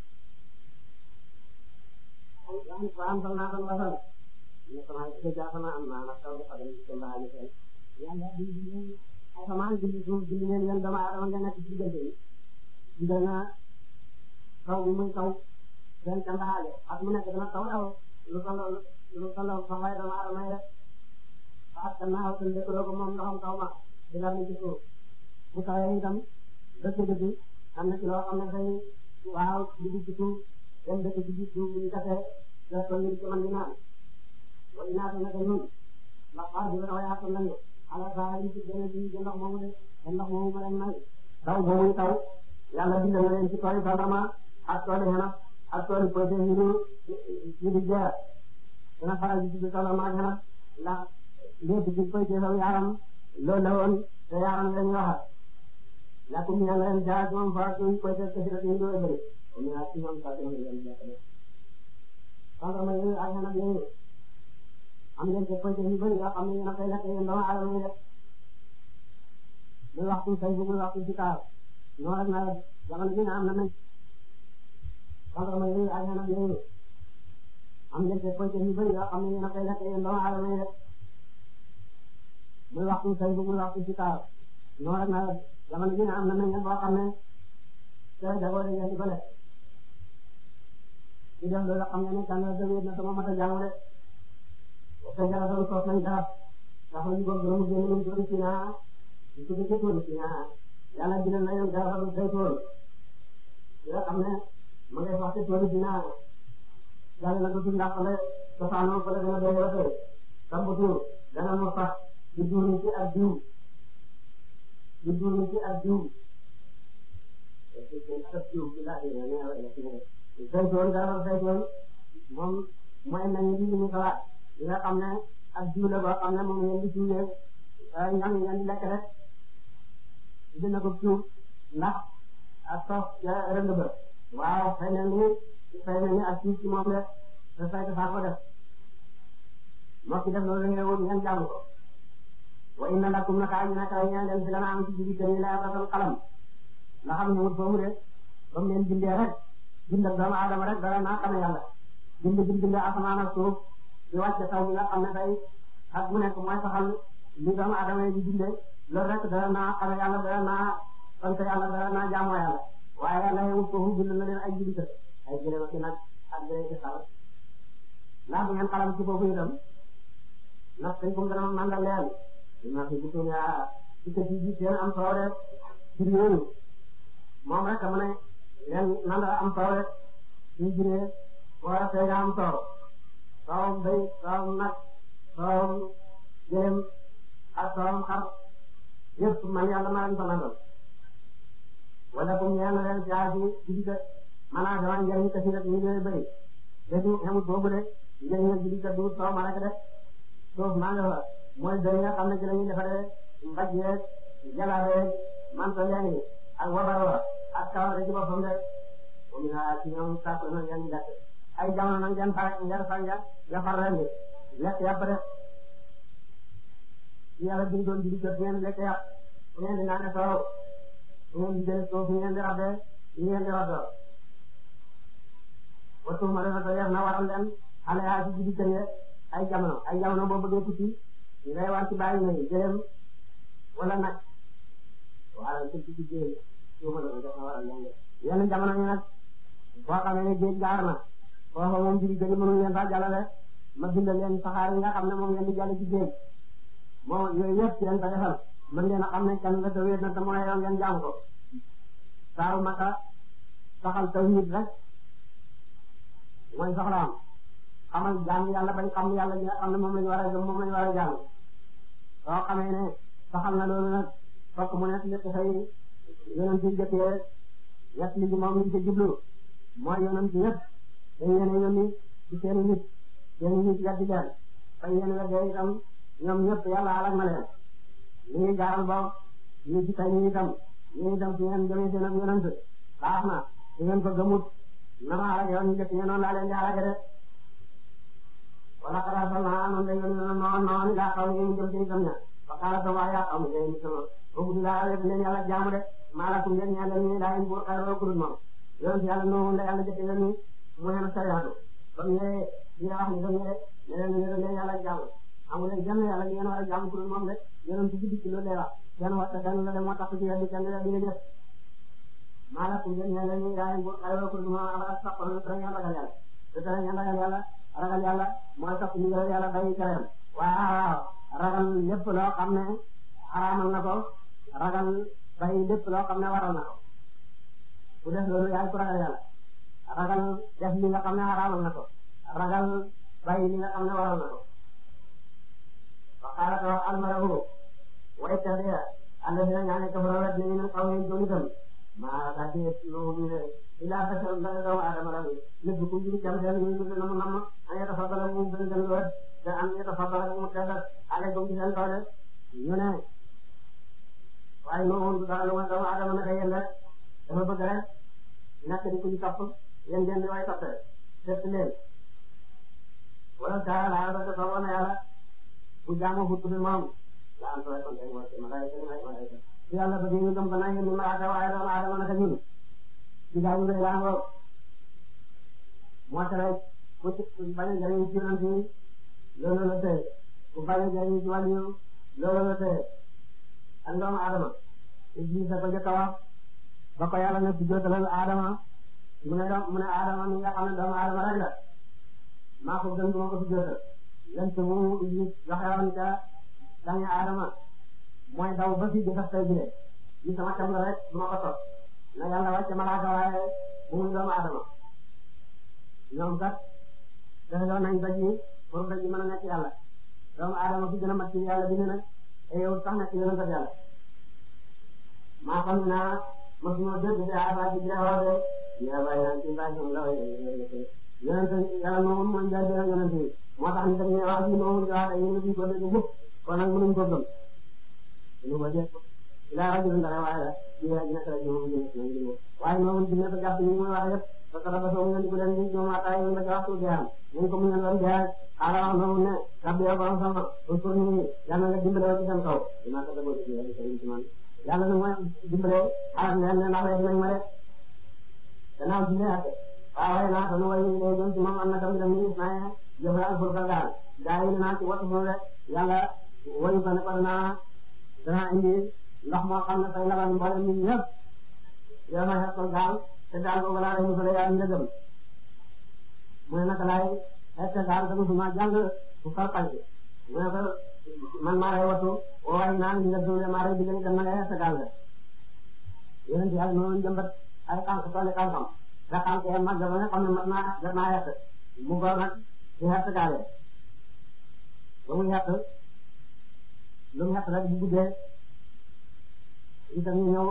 am sal naa san wasal ne sama géej asama am naa nag taw dafa dem ci mbaani seen yàlla di asamaan di suuf di leen yéen dama adama nga nekk ci diggante yi digal na taw bi muy taw seen candaxaale ak mu nekk dana taw daw lu tolloo lu tolloo soxlay dama adama yi rek ak kannaaw seen dëkkaloo ko moom ndoxam taw ma di la ci suuf bu tawee itam dëkk dëkk am na ci loo xam ne day waaw dugg ci suuf dem dëkk ci biir suuf bu ñu katee def ko ngir ci man di naan wala naata naka ñun ndax xaar bi dafa yaatu nañu ala saa yi ci benn bi ci ndox moomu de te ndox moomu ma leen may taw boobu taw yàlla bindal na leen ci tool yi tàndarma ak tool yi xanaa ak tool yi projet yi ñu ñu di jeex dana faral di ci tàndarma ak xanaa ndax lépp ci koy ci saw yaaram loolu la woon te yaaram la ñu waxal lakum ñaan leen jaay moom fa suñ koy def ci rek ñu doy bëri ñu ak ci ñoom sa dem leen jàppale tàndarma yi ak xanaa yooyu am ngeen ko koy ñu bëri yoo xam ne yéen a koy lekk yéen doomu aadama yi def muy waxtu say bu muy waxtu si kaar noonu rek nawet jamono bi am na nañ tàndarma yooyu ak xanaa yooyu am ngeen ko koy ñu bëri yoo xam ne yéen a koy lekk yéen doomu aadama yi def muy waxtu say bu muy waxtu si kaar noonu rek nawet jamono bi am na nañ boo xam ne sooy dagoo dañ leen di ko lekk ci def loolu xam nga ne kan la demee na sama mata jàng de te garab yi sos nañ garab ndax ñu ko gërëm génn ñu tudd ci naa ñu tudd ci tudd ci naa yàlla dina na yoon garab yi day tool yoo xam ne ma ngay wax ci tudd ci naa yàlla na ko ci ndax le cosaanoo ko la dina doy ba tey sambutu dana mu sax di duuni ci ak diw di duuni ci ak diw saytoon garab saytoon moom mooy nañu di ñu xalaat li nga xam ne ak jiw la boo xam ne moom ngeen di jiwee ñam ngeen di lekk rek dina ko jiw ndax ak sox ca rënd ba waaw xëy na ni xëy na ni ak jiw ci moom rek te saytu faa ko def moo ci def loolu ngeen woon ngeen jàng ko wa inna lakum naka ñu naka ñaan leen fi la am ci jiw bi la yàlla xalam nga xam ne wut foofu de ba mu leen bindee rek bindal doomu aadama rek dara naa xam ne yàlla bind bind bind asamaan ak suuf di wàcce taw bi nga xam ne tey ak mu nekk mooy saxal li doomu aadama yi di dundee loolu rek dara naa xam ne yàlla dara naa sant yàlla dara naa jaamoo yàlla waaye yàlla yewut foofu bind na leen ay judika ay jëlee ma ci nag ak jëlee ci xalam ndax bu ngeen xalam ci foofu itam ndax tey comme dana màndal leen dinaa fi gisoon yaa ci kër yi seen am soow rek ci yooyu moom rek mu ne leen nandal am soow rek suñu juree war a tey am soow soowam béy soowam nag soowam jëlem ak soowam xar yëpp man yàlla maa leen ko nandal wala comme ñaan leen caa ci judika maanaam dama njëriñ kasi rek ñu ngi bëri léegi xamut boobu de njëriñ ak judika du soow ma rek de suuf maa nga fa mooy doy nga xam ne ci la ñuy defaree mbaj yeeg jalaweeg manto yaa ngi ak wabarwa ak kawar ci boppam de moom naa ci ñoom sàpp na ngeen lekk ay jamono nag ngeen far ngeen far ngeen nga far ren bi lekk yàpp de yàlla bi doon di jot ngeen lekk yàpp ngeen di naan soow ngeen di jël suuf ngeen di rabbe ngeen di rabbe wattu ma dana ko yeex na waral leen xale yaa ci jibi kër ay jamono ay jamono boo bëggee tukki ngay war ci bàyyi na jëlem wala nag wala ci ci jëlem suuma dana def na waral leen yenn jamono yi nag boo xamee ne géej gaar na foofa moom jibi kër yi mënu leen fa jàllale ma bindal leen saxaar yi nga xam ne moom ngeen di jàll ci géej moom yooyu yëpp ci leen ko defal mën ngeen a xam ne kenn la te wéet na te mooy yow ngeen jaam ko saaru Makka saxal tawhid rek mooy soxlaam xamal jaam yàlla bañ xam yàlla ñi nga xam ne moom lañu war a gëm moom lañu war a jaam soo xamee ne saxal na loolu nag fokk mu nekk lépp say yonent yi jëkkee ñett li moom ñu ci jublu mooy yonent ñëpp dañ leen a yónni ci seeni nit seeni nit weddi leen fañ leen weddee itam ñoom ñëpp yàlla alak na leen li ngi jaaral ba ñu ci tay ñu itam ñu itam su ngeen jëmee seen ak yonent baax na su ngeen ko gëmut na ma alak yoon ñu jëkk ñe noonu laa leen di alake de wala xalaat sax naa noonu lañ leen noonu noonu laa xaw ñu jëm ci itam ña ba xaaral sa waa yaa xam ne ñu sama boobu di laa leen leen yàlla jaamu de maalakum leen ñaa leen ñu daa leen buur xayroo kurut moom yonent yàlla noonu la yàlla jëkk leen ni mu heen sariyaatu ba mu ñëwee dina wax ni ba mu ñëwee ne leen ne leen yàlla jaamu amu leen jënd yàlla ñu ngeen war a jaamu kurut moom de yonent ci dikk loolu lay wax kenn waxta kenn la de moo tax ci yàlla kenn la dina def maalakum leen ñaa leen ñu daa leen buur xayroo kurut moom abara sax ko ñu ngeen ragal yàlla te tere ngeen ragal yàlla ragal yàlla mooy sax ñu ngeen yàlla day tereem waaw ragal lépp loo xam ne xaraamal na ko ragal bay lépp loo xam ne waral na ko ku def loolu yaay ku ragal yàlla ragal def li nga xam ne xaraamal na ko ragal bay li nga xam ne waral na ko wa qaala taw almarahu wa ittabi'a alladhina ñaane kafara wet nañu ne xaw ñu jonitam maa daa di no ñu ne ila basal da doomu aadama la lépp ku jiri jam seen ñu ñu nam nam ay tafaddala ñu gën gën wet da am ñu tafaddala mu teddal ale gum ci seen toole ñu ne waaye noonu dara lu ma doomu aadama naka yéen rek dafa bëgg rek nekk di ku ñu topp yéen ngeen di way toppee seet leen wala dara laa ba dafa woon yàlla bu jaamu hut bi moom la am solo kon tey mooy ma day may ma day yàlla bëgg ñu gëm ko na ñu ma ada waaye doomu aadama naka ñun ci daawu lay laa ngoo moo tax rek ku ci bañ a jariñ ci yonent yi loolu la tee ku bañ a jariñ ci wàllu loolu la tee ak doomu aadama Iblis ko jëkk a wax ba ko yàlla ne ci jootalal aadama mu ne doom mu ne aadama mi nga xam ne doomu aadama rek la maa ko gën duma ko ci jootal lent mu Iblis waxewoon ca dañu aadama mooy daw ba fi jëfas tay bile li sama tam la rek duma ko topp na yàlla wàcce malaaka waaye bu muy doomu aadama ñoom kat dafa doon nañ daj yi pour daj yi mën a nekk yàlla doomu aadama fi gën a mat ci yàlla bi ne nag te yow sax nekk yonent ak yàlla maa xam ne naa mosuma dégg ci aadama ci biir wax de yaa bàyyi naan ci mbaa ñoom la way yonent yàlla moom mooy njaay dina yonent yi moo tax ñu dañuy wax ji moom di wax ay yéen ko dégg mukk kon nag mënuñ ko gëm ñu ko dégg ilaa rajulun dara waaye la ñu ne dina kala ñoom ñu waaye moom dina ko jàpp ñu muy wax yëpp parce que dafa soog ngeen ko leen di ñoom ataay ñu nga waxtu jaar ñu ko mu ngeen doon jaar ala wax noonu ne rabbi yow borom sama pour ñu yàlla nga dimbale ci seen kaw dina ko dëgg ci yàlla ci man yàlla na mooy dimbale xaaral leen ne ndax rek nañ ma de gannaaw ci ne ate waaw waaye naa ko nu way ñu doon ci moom am na tamit dañuy gis naa jëf la pour ka gaal gaa yi naa ci wattu foofu rek yàlla wayu ko ne ko danaa danaa indi ndox moo xam ne say labal mboolem nit ñëpp yow ma xeexal gaal te daal boobu laa rek mu fële yaa ndëgëm mu ne naka laay xeex gaal te musuma jàng bu farfal ci mu ne ko man maa lay wattu waaye naan nga dundee maa lay digal dem na nga xeex gaal la yéen ci yàlla noonu jëmbat ay xànk toole xànkam da xànk yee mag ba nga xam ne mat naa def naa xeex mu góor nag di xeex gaale ba muy xeex lu mu xeex rek bu guddee itam ñu ñëw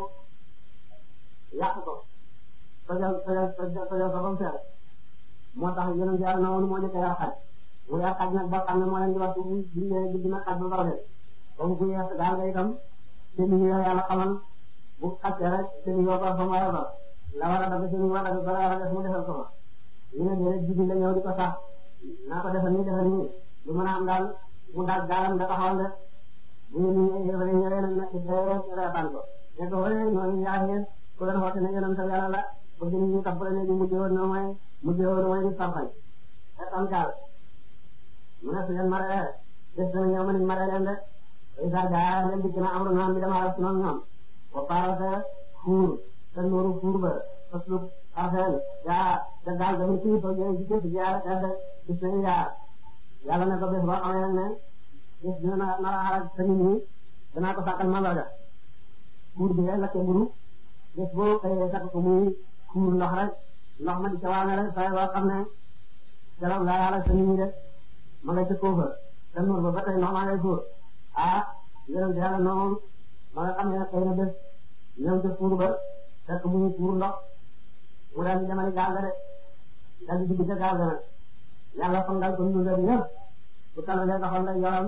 yàq ko tojal tojal tojal tojal ko ba mu feer moo tax yonent Yàlla na woon moo njëkk a yar xaj mu yar xaj nag boo xam ne moo leen di wax bu bindee guddi na xaj ba barabe ba mu ko yees daal nga itam seen yi Yàlla xamal bu xàccee rek seen yi war fa mu war a dor la war a dagg seen yi war a dagg bala war a def mu defal ko fa ñu ne déedéet jigéen la ñëw di ko sax naa ko defal nii defal nii lu mën a am daal mu daal gaalam da taxawal de bu ñu ñëwee ñëwee nag nag reetaan ko ne ko wala ñooñu ñaareel ku leen xoote ne yonent Yàlla la bëgg nit ñi tax ba léegi mujjee woon na mooy mujjee woon mooy di farfañ reetaan gaal mu ne su leen maree des na ñëw ma nit maree leen de isa jaa leen dikk na amru naan bi dama rek noonu ñoom ba parate fuur te nooru fuur ba faslub arfeel yaa te gaal tamit kii to jëy ci képp jaar erde gis nañu yaar yàlla ne ko bés boo xamee ne bés dina na nara xarak sa nit ñi danaa ko sàkkal mandarga fuur bi ngay lakke mburu bés boo xëyee sakk ko muy fuur ndox rek ndox ma di ca waame rek say boo xam ne keroog laa yàlla sa nit ñi de ma nga ca kóofa te nuur ba ba tey ndox maa ngay fuur ah yonent yàlla noonu ma nga xam ne xëy na bés ñëw ca fuur ba fekk mu ngi fuur ndox mu daal di demali gaal ga de daal di dugg ca gaal ga nag yàlla fangal ko ñu dem ñëpp bu tàllalee loxo lay yoram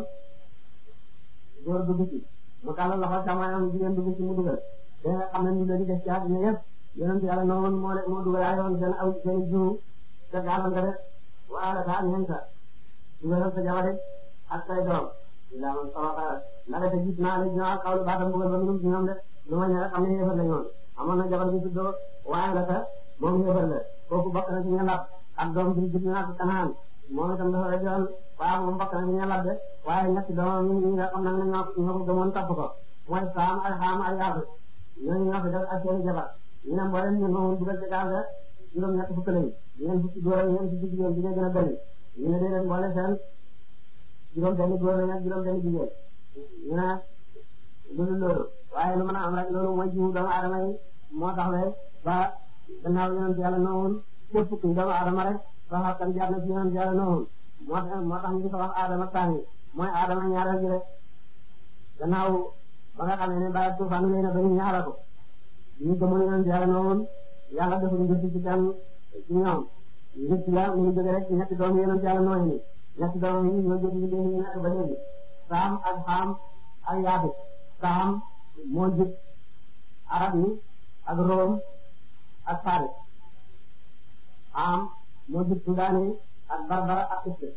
góor dugg ci mu tàllal loxo càmmoñam jigéen dugg ci mu dugal te nga xam ne ñu leen di def ci àddina yëpp yonent yàlla noonu moo moo dugal ay yoon seen aw seen jiwu ca gaalam nga de waaye daal ñeent sa dugalal sa jabar ak say doom ila man sabaka la dafa gis naa la ñoo xawlu baatam bugal ba minum ci ñoom de lu ma ñëw xam ne yéefar la ñoon amoon na jabar bi tuddoo waaye la ta moom yéefar la kooku bokk na ci ñelab ak doom bi jub naa ko kanaan moom itam dafa rajoon waaw moom bokk na ci ñelab de waaye ñetti doomam ñi ñi nga xam nag ne ñoo ñoo ko gëmoon topp ko mooy saam ak xaam ak yaatu ñooñu ñoo fi def ak seen jabar ñu ne mboolem ñu moom dugal ci gaal ga juróom ñett fukk lañu ñeen fukki góor ak ñeen fukki jigéen bi gën a bëri ñu ne déedéet mboole seen juróom benn góor lañu ak juróom benn jigéen ñu ne loolu loolu waaye lu mën a am rek loolu mooy jiwu doomu aadama yi moo tax le ba gannaaw yonent yàlla noonu képp kuy doomu aadama rek sax kan jaar na ci yonent yàlla noonu moo tax moo tax ñu ngi ko wax aadama tàngi mooy aadama ñaareel gi rek gannaaw ba nga xamee ne ba tuufaan lay na ba ñu ñaara ko ñu gëmoon yonent yàlla noonu yàlla defuñu gëstu ci kenn ci ñoom nit la mu ngi jóge rek ñetti doomu yonent yàlla nooy ni ñetti doom yi ñoo jot liggéey ñu nekk ba léegi saam ak xaam ak yaafit saam moo jub arab yi ak room ak faris xaam moo jub sudaan yi ak barbara ak kiste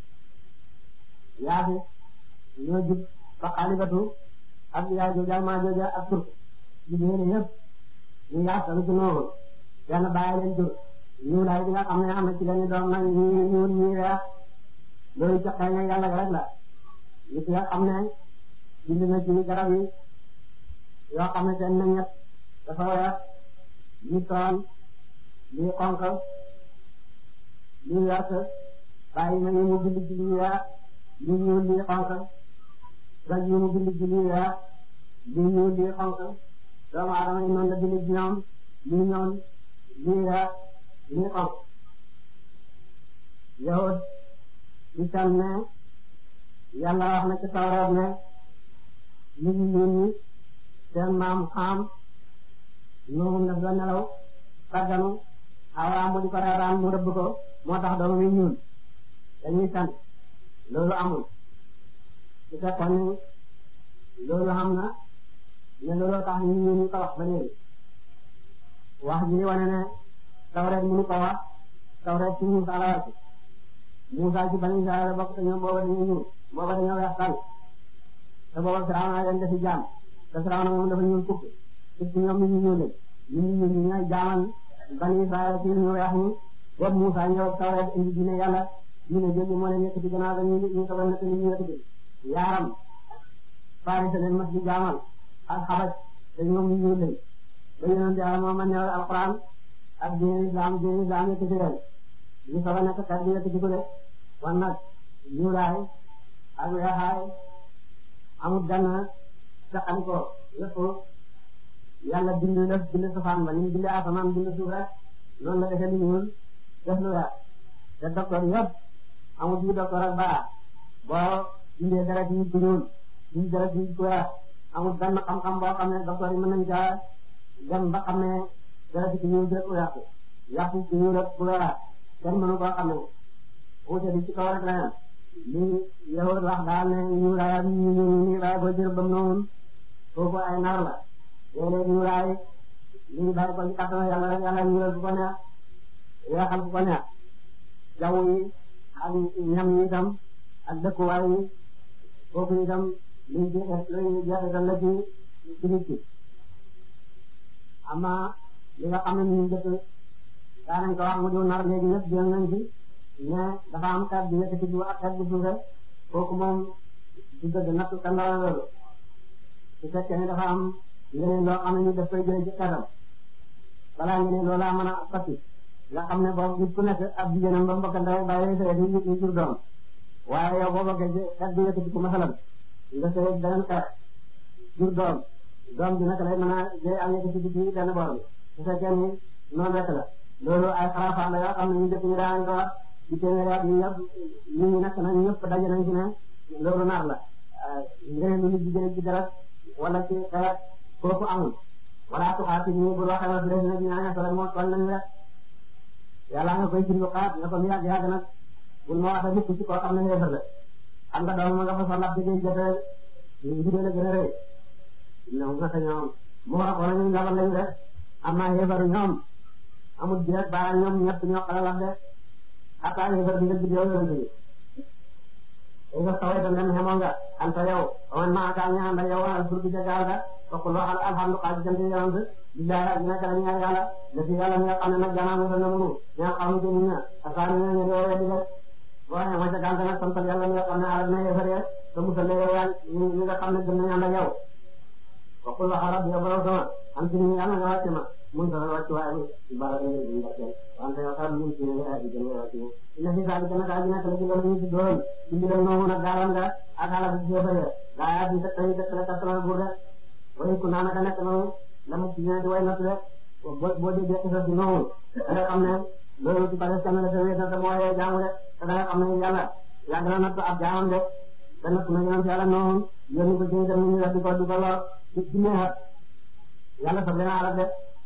yaafit ñoo jub ba xaalibatu ak yaay jooja maa jooja ak turk jigéen ñëpp ñu yaatalu ci noonu benn bàyyi leen jur ñu laay bi nga xam ne am na ci lañu doom nag ñi ñuul ñi weex loolu jox kay nga yàlla rek la nit nga xam ne bind na ci garab yi yoo xam ne seen meññet dafa weex ñu toon lii xonq lii wert bàyyi na ñu mu bind ci lii weex lii ñuul lii xonq gaj yi mu bind ci lii weex lii ñuul lii xonq doomu aadama yi noonu la bind ci ñoom lii ñoom lii weex lii xonq yahud ci tam ne yàlla wax na ci Tawreet ne nit ñi ñuul ñi seen maam xaam noonu daf la nelaw sàgganu Abraam mu di ko reeraan mu rëbb ko moo tax doomam yi ñuul dañuy sant loolu amul su fekkoon ni loolu xam na ne looloo tax ñu ñuul ñu ko wax ba léegi wax ji wane ne Tawreet mënu ko wax Tawreet ci Muusaa la wàcc Muusaa ci Bani Israayil bokk te ñoom booba dañuy ñuul booba dañoo weex tàll te booba Firawna leen defi jaam te Firawna moom dafa ñuul kukk ci ñoom ñu ñu ñuul ñu ñu ñuul ñooy jaamal Bani Israayil ci ñu weex ñi boobu Muusaa ñëw Tawreet indi diine yàlla ñu ne jël moo leen yëkkati gannaaw ga ñu ñu ko wan ñu yëkkati yaaram Faris leen mas di jaamal ak Xabaj te ñoom ñu ñuul lañ ba yonent Yàlla moo ma ñëwal Alxuraan ak diine islam diine islam yëkkati leen ñu soog a nekk kat bi yëkkati ko de wan nag ñuulaay ak weexaay amul gann saxan ko lépp yàlla bind lëf bind safaan ba ni mu bind asamaan bind suuf rek noonu la defee lu ñuul def lu weex te docteur yëpp amul ci docteur ak baa boo bindee deret yi ku ñuul bind deret yi ku weex amul benn xam-xam boo xam ne docteur yi mën nañ caa dem ba xam ne deret yi ku ñuul rek ku weex yàqu ku ñuul rek ku weex kenn mënu koo xam ne wuute bi ci kaw rek la yem li yow wax daal ne ñuulaay ak ñu ñu ñuulaay boo jër bam noonu foofu ay nar la léeg-léeg ñuulaay li bàyyi ko ci kàttan yàlla rek yàlla ñuulal bu ko neex weexal bu ko neex jaww yi ak ñam yi itam ak dëkkuwaay yi foofu itam liñ jeex lañu jeexital la ci ci nit ki ama li nga xam ne ñu jëkk daa nañ ko wax mu diw nar léegi ñëpp jël nañ ci mais dafa am xeet bi yëkkati bu ak xeet bu suufe kooku moom du dëgg natt ka ndara loolu su fekkee ne dafa am ngeneen loo xam ne ñu daf koy jëlee ci xeetam balaa ngeneen loolaa mën a fatti nga xam ne boobu nit ku nekk ab jigéenam ba mbokk ndaw bàyyi sëy di ñu jur doom waaye yow boo bokkee ci xeet bi yëkkati ko masalan nga sëy beneen xeet jur doom doom bi naka lay mën a jëy am yëkkati bi ci benn boor bi su fekkee ni noonu rek la loolu ay xarafaan la yoo xam ne ñu dëkk ñu daan ko wax ci téeméeri at ñëpp nit ñi nekk nañ ñëpp daje nañ ci ne loolu nar la ngeen lu nit jigéen ci dara wala ci xeet kooku amul wala tuxaati nii bu waxee wax dëgg nag ñaaña solo moo toll nañ rek yàlla nga koy jënd xaat nga ko mu yàgg yàgg nag bul ma wax nit ci koo xam ne yéefar la xam nga doom ma nga fa soxla ci géej jotee ñu la gën a rëy ñoom naka ñoom mu wax wala ñu labal lañu rek am naa yéefaru ñoom amul bi rek baa ñoom ñett ñoo xala wax de xataa yéefar bi nga gis yow yonent bi nga saway tam dem xemoo nga anta yow man maa kaa ñaan da yow al furbi ca gaal ga waxul waxal alhamdulilah ci jant yonent billahi ak nekk la ñaan yàlla la ci yàlla mi nga xam ne nag gannaaw mosal na mënu ñaa xam ne ñu ña asaani ña ñu doore di def boo xee ma ca gaal ga nag santal yàlla mi nga xam ne alal na yéefar ya te musal la yow yàlla ñi nga xam ne gën nañu ànd ak yow waxul waxal rabbi yow borom sama am ci ñu yàlla nga wàcc ma mun sa wàcc waaye bi bala nga ñu barkeel wante yow tam mun ci ñu ay di gën a wàcc ina fi saali gën a kaa ji nekk la ci loolu ñu ci doon ci mbiram noomu nag gaalam nga ak xala bi jëfare gaa yaa di tax ñu tax la kattanal buur de way ku naa naka nekk noonu la mu ci ñëw di way natt de boo boo déggee xisa bi noomu da nga xam ne loolu ci bale kenn la sa wéet na te moo yee jaamu de te da nga xam ne yàlla yàgg na natt ab jaamam de te natt na ñoom ci yàlla noomu yónni ko ci ñu dem ñu di ko di ko lor ci ci neexat yàlla sax dina arab de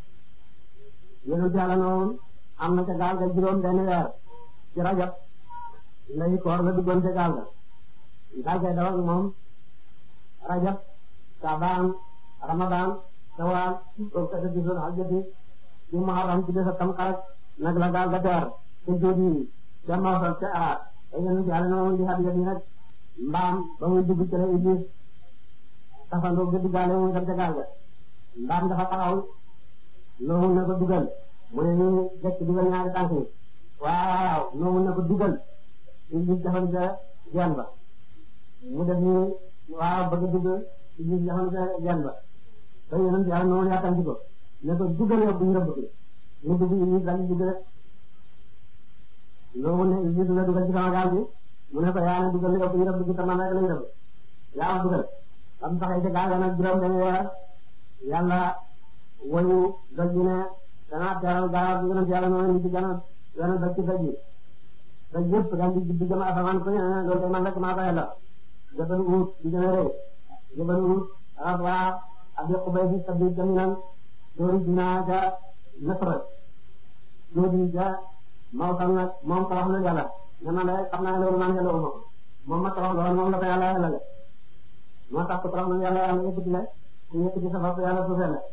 yónni ci yàlla noomu am na ca gaal ga juróom benn weer ci rajab lay koor la duggoon ca gaal ga gaal gay daw ak moom rajab saabaan ramadan sawaal boobu kat a gisoon aljati ci muharram ci des a tam xarak nag la gaal ga teer te jóodi ca mawsal ca araat te yéen ci àll na moom di xam yëpp nag mbaam ba muy dugg ci la iblis tafandoo ga duggaale muy dem ca gaal ga mbaam dafa taxaw loolu na ko dugal mu ne ñu jekk dugal ñaari tànk yi waaw loolu na ko dugal iblis jafan ca genn ba mu def ni waaw bëgg dugg iblis jafan ca genn ba te yéen ci àll noonu yàkkanti ko ne ko dugal yow bu ñu rëbb mu dugg iblis daal di dugg rek loolu ne iblis la dugal ci sama gaal gi mu ne ko yaa ne dugal yow bu ñu rëbb ci sama rek lañ rëbb yaa ma dugal am taxay ca gaal ga nag juróom dañu weer yàlla wayu doj ji ne danaa teeral gaal bi yonent yàlla noonu ci gën a gën a doj ci doj yi doj yëpp daal di di jëm asamaan ko ne loolu kay man rek maa ko yàlla jabal uut di gën a rëy jabal uut rafa ak yokku bay fi sabbi jaminan doori dinaa ca nasra doori ca mawsal nag moom tabax na yàlla ne man de xam naa loolu man yàlla uma ko moom ma tabax loolu moom la ko yàlla yàlla la moo tax ko tabax na yàlla yàlla yëkkati la ku yëkkati sa bopp yàlla suufee la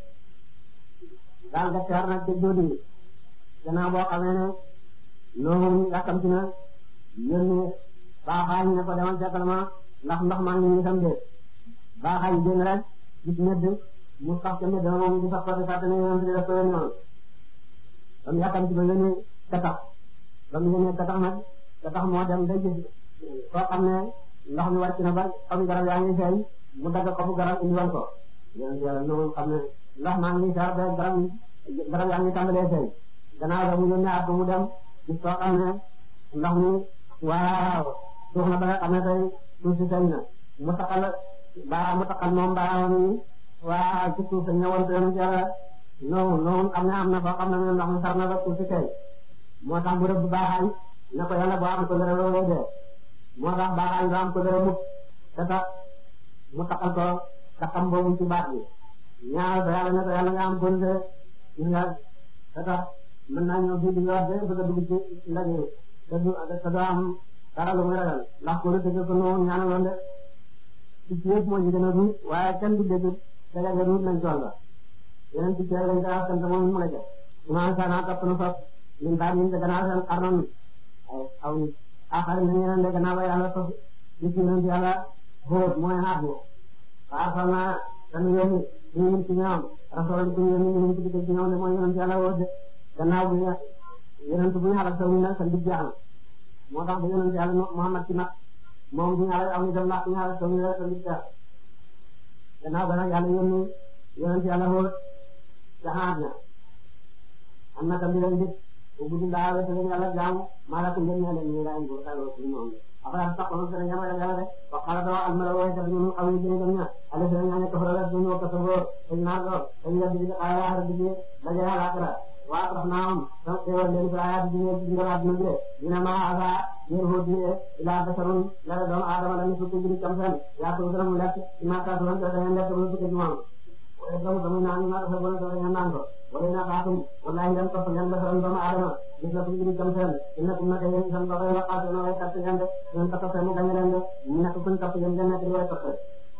daal ga teer nag ca jóodi gannaaw boo xamee ne noonu yàkkamti na yónni baaxaañ ne ko demal seetal ma ndax ndox maa ngi nii sam de baaxaañ génn rek gis medd mu sax ca medd moom di sax ko di sax ne yoon di def ko yoon noonu ba mu yàkkamti ba yónni katax ba mu yónnee katax nag katax moo dem day gis koo xam ne ndox mi wàcc na ba xobu garab yaa ngi feeñ mu dagg xobu garab indiwoon ko yéen yàlla noonu xam ne ndox maa ngi saar ba garab garab yaa ngi tàmbalee feeñ gannaaw da mu yónnee at mu dem gis koo xam ne ndox mi waaw suuf na ba nga xam ne tey suuf si feeñ na mu taxal baaraam mu taxal moom baaraam yi waaw ci suuf sa ñëwoon te yoonu jara noonu noonu xam ne am na foo xam ne ndox mi sar na ba suuf si feeñ moo tax bu rëbb baaxaañ ne ko yàlla boo am ko dara looloo dee moo tax baaxaañ doo am ko dara mukk te tax mu taxal ko taxam boobu ci baat bi ñaar ba yàlla ne ko yàlla nga am bonde nga te tax mën naa ñëw fii di nga wax de bëgg a dugg ci ndaje te du te doo am dara lu muy ragal ndax ko lu tëgg ko noonu ñaanaloon de ci ci yëpp moo ñu gën a ruut waaye kenn du dégg daga nga ruut lañ toll ba yeneen ci ceeb lañ koy askan te moom mu la jël imaam sana topp na foofu ñun daal ñu gannaaw seen xarnoon ay aw nit axari na ñeneen de gannaaw ba yàlla foofu ci ci yonent yàlla xóot mooy xaat bu xaasal naa dañu yónni ñu ci ñoom rasul ku yónni ñu ci ci ñoom ne mooy yonent yàlla woo de gannaaw bu yonent bu ñu xalal saw ñu nag sa digg jeex na moo tax ba yonent yàlla Muhammad ci nag moom bu ñu xalal aw ñu dem ndax bu ñu xalal saw ñu nag sa digg jeex gannaaw ba nag yàlla yónni yonent yàlla woo jaxaat na am na tam di leen dig bu guddi laa wete leen yàlla jaamu maa la ko ngeen ñëw leen ñu daa ko taloo ci moom après sax on sene ñama yàlla de wa qala dawa al mala wa ta ñu xaw ñu gën ña ala sene ñane ko fara ñu ko ko so ñu na do dañu la dig ala har dig dañu ala akra waa tax naa am sama xéewal leen fi ayaat bi ñu dundal àdduna bi de dina ma asa yéen xoo dine ilaa basarun la doomu aadama la ñu fukki jiri cam seen yaa ko gën a mu lekk ima kaaturan te dañu lekk bu fukki jumaam wala doomu doomu naan ma dafa bon te dañu naan ko wala ina xaatum wallahi leen topp ngeen basaran doomu aadama gis la fukki jiri cam seen ina kum naka yéen san doxee la xaatu na way katt ngeen de ngeen ko toppee mu gañe leen de ñu nekk kuñ topp yéen ngeen nekk di way toppee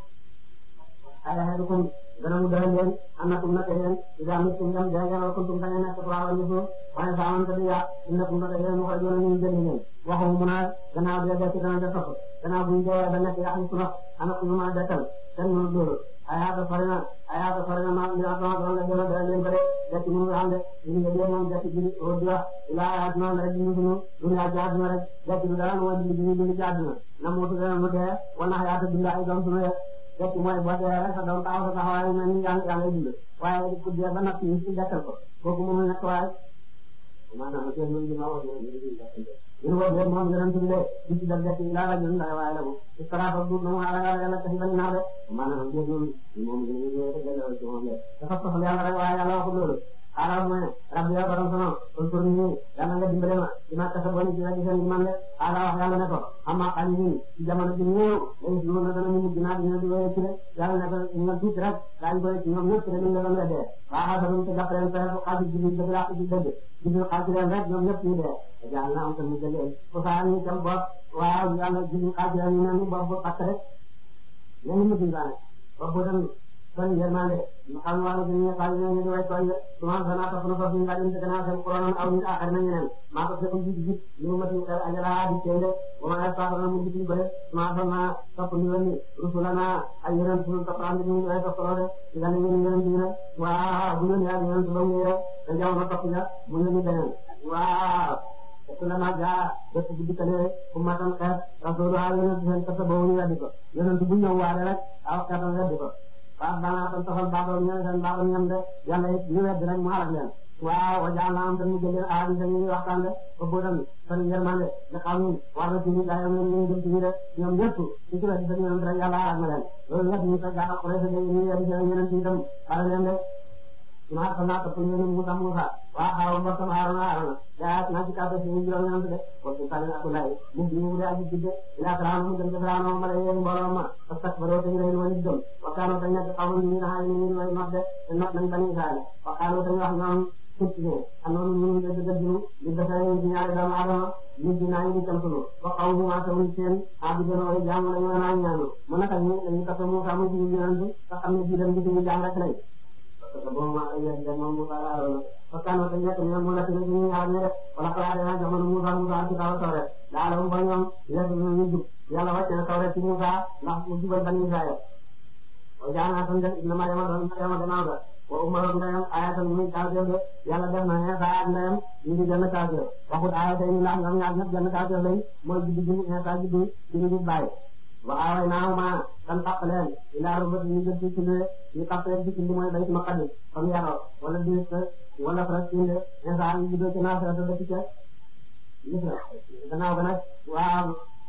ala hadukum dana mu dara leen annakum naka yéen ida mittum dem dee ngeen wala kuntum dañu nekk waawa ñu suuf waaye saaman te di yaa innakum naka yéen mu koy joona ñu jënd ngeen waxu mu naa gannaaw dee dee ci dana de topp gannaaw buñ dee ba nekk yaa ñu suuf ana ku ñu mën a dekkal kenn mënu dóoru ayaata farina ayaata farina ma ñu atama doon la gëna dara leen ko de dekk ñu nga xam ne ñu ngi dee moom dekk ji o di wax ila ayaat noonu rek ñu sunu dunya jaaduna rek dekk du dara mooy dindi ñu dindi jaaduna na muutu dana mu dee wala ayaata dund ay doom sunu rek dekk mooy boo dee rek sa doom taxaw sa taxawaay na ñu yaa yaa ngay dund waaye ku dee ba natt ñu ci dekkal ko kooku mënul nekk waaye maanaam seen mën di ma wax ñu wax leen moom yonent bi de ci ci dal dekk ila rajul la waaye la bu ci sarafa du no ala yàlla tax bañ naa de maanaam ñu moom ñu ñu ñu ci moom de dafa soxla yàlla rek waaye yàlla waxul loolu xaaral mu ne rabbi ya borom sama pour ni yàlla nga dimbale ma ci ma tax boni ci la ci seen man de ala wax yàlla ne ko amma xali ni ci jamono bi ñëw lay ñu na dana ñu dina dina di wéy ci de yàlla ne ko ñu tuuti rek dañ koy ci ñoom ñëpp dañu la doon de waa xasalu te jàppale leen ko xadi ji dëgg la ci dëgg ci ñu xadi leen rek ñoom ñëpp ñu de yàlla na am tam mu jëlee ko fa ñu tam bopp waaw yàlla ji ñu xadi ñu ne ñu bopp ak rek ñu ñu dingaane bopp tam kon yermande ma xam wala ñu xadi ñu di way ko suma sana ta fa ñu ngadin te gëna seen corona aw ñu akar na ñeneen ma ko ko ji ji ñu ma ci ajala di tende wa ma sa na mu ci bare ma sama topp ñu ni rusulana ay yeneen sunu topp am ñu ay topp rek dina ñu ñu ñu wa bu ñu ñaan ñu ba ñu rek da jaw na topp ya mu ñu ñu beneen wa rasulana ja def bu dikale ummatan khat rasulullah ñu seen topp bo ñu yadi ko yeneen bu ñëw waare rek aw ka tan yadi ko baax daanaka tam taxal baaxoon ñoom seen baaxoon ñoom de yàlla it ñu wedd rek mu xaaral leen waaw wajaal naa am te mu jëlee aar yi dañuy waxtaan de ba boo dem seen yërmande nga xam ni war na ci ñu gaa yam ñu dem ci ñu de ñoom ñëpp ci ci wedd dañu leen rek yàlla xaaral na leen loolu ñëpp ñu ko gaa xure sa ñu yedd seen yeneen ci itam xaaral leen de ma xam naa topp ñu ne Musa Musa waa xaaral mbokk sama xaaral na xaaral yaa naa ci kàddu si ñu juróom ñeent de ko ci tali ak lay mu bi mu de aji jidde ila Firawna mu dem ci Firawna ma lay yéen mbooloo ma parce que baroo tañu leen woni gëm waxtaanoo tañ nekk xaw ñu na ñu ñu way not de te not nañ bani Israël waxtaanoo tañ wax ñoom ci ne anoonu ñu de de ñu di defal ñu ñaari doomu Adama ñu dina ñu tam sunu wa xaw ñu ma tawu seen abi doon way jaamu lañu na ñaanu mu naka ñu ñu tax mu ka mu ñu ñaan te xam ne di dem di ñu jaam rek lay parce que bon ma ay yéen moom mu fara aro waxtaanoo tañ nekk ñoom mu la ci ñu ñaar ñu rek wala xalaat na jamono mu fa mu fa ci taw taw rek daal mu ba ñoom yéen ñu jub yàlla wàcce na taw rek ci Musa ndax mu jubal bani Israël o jaana tan def inna ma yama don yama dana ga wa umar ndayam ayatan muy taw de yàlla def na ne sa ndayam ñu ngi jënd taw de waxut ayata yi ndax ñoom ñaar ñëpp jënd taw de lañ mooy jiddi ji ne sa jiddi ci ñu bàyyi wa away naaw ma tan tap leen ila rubat ñu jënd ci ne ñu tap leen ci mooy bayt maqdis fam yaro wala dis wala Palestine de ne sa ñu jiddo ci na sa de ci gis na gannaaw ga nag waa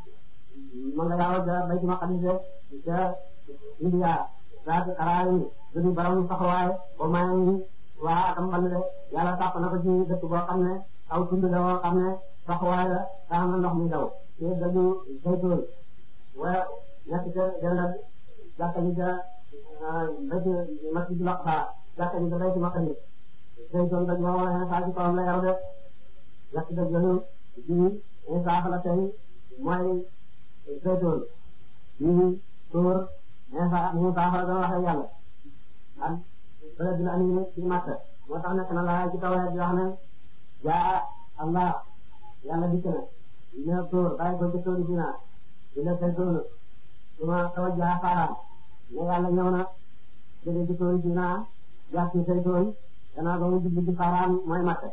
ma nga yaaw ja bayt maqdis de ca India saati araay duñu baram saxawaay ba may waa tam bal de yàlla tàpp na ko ci dëkk boo xam ne aw tund la woo xam ne saxawaay la tax na ndox mi daw te dañu saytoon wala ñett ca jëndal jàkka ji ca bayt masjidul aqsa jàkka ji ca bayt maqdis saytoon dañ moo wala saa ci kawam la yaru de ñett dëgg yooyu ji insaax la tey mooy saytoon yi tóor Musa Musa fa doon waxee yàlla ak bële bi la andi ci Makka moo tax nekk na la ci tawreet di wax ne jaa Allah yàlla dikk na dina tóor bàyyi ko ci tóori dina dina saytoon suma tawajjaha Faaraan ne yàlla ñëw na jóge ci tóori dina jaar ci saytoon gannaaw ba mu jublu ci Faaraan mooy Makka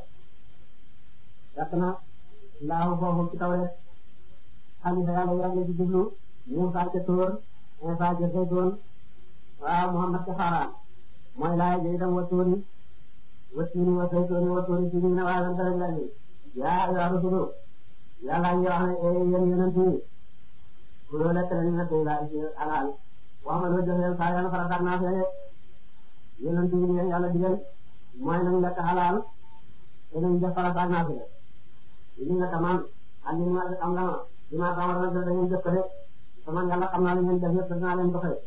fekk na laahu foofu ci tawreet xalifa yàlla yàlla ci jublu Musa ca tóor Musa ca saytoon waaw Muhammad ca Faaraan mooy laay jëy dem wa tuuri wa tiini wa saytooni wa tuuri tiini na waa dara la ni yaa ayyuha rusulu yàlla ngi wax ne yéen yonent yi ku loo lekk leen na tey laa ci alal wax ma loo jox leen saa yàlla farataak naa fee yonent yi leen yàlla digal mooy nañ lekk halal danañ def farata ak naafila li nga tamaan ak li ma am la li ma tamaan la dañuy jëf ko de sama yàlla xam naa li ngeen def yëpp dinaa leen doxee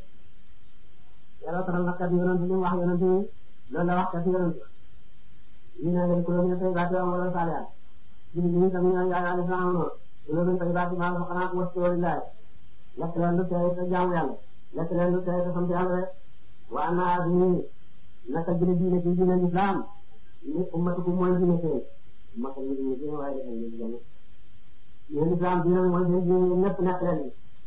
yàlla taral na kat yonent li mu wax yonent yi loolu la wax kat yonent ñu ne leen kuréel ñu tey baati am wala saaliyaat ñu ñu tam ñu yaay ali sama no kuréel tey baati ma la xanaa ko wala laay lekk leen lu tey te jaamu yàlla lekk leen lu tey te sant yàlla rek wa ana bi naka jëne diine ci diine islam ni ummatu ko mooy diine tey maka ñu diine diine waaye dafa ñu diine yéen islam diine mooy diine ñëpp nekk leen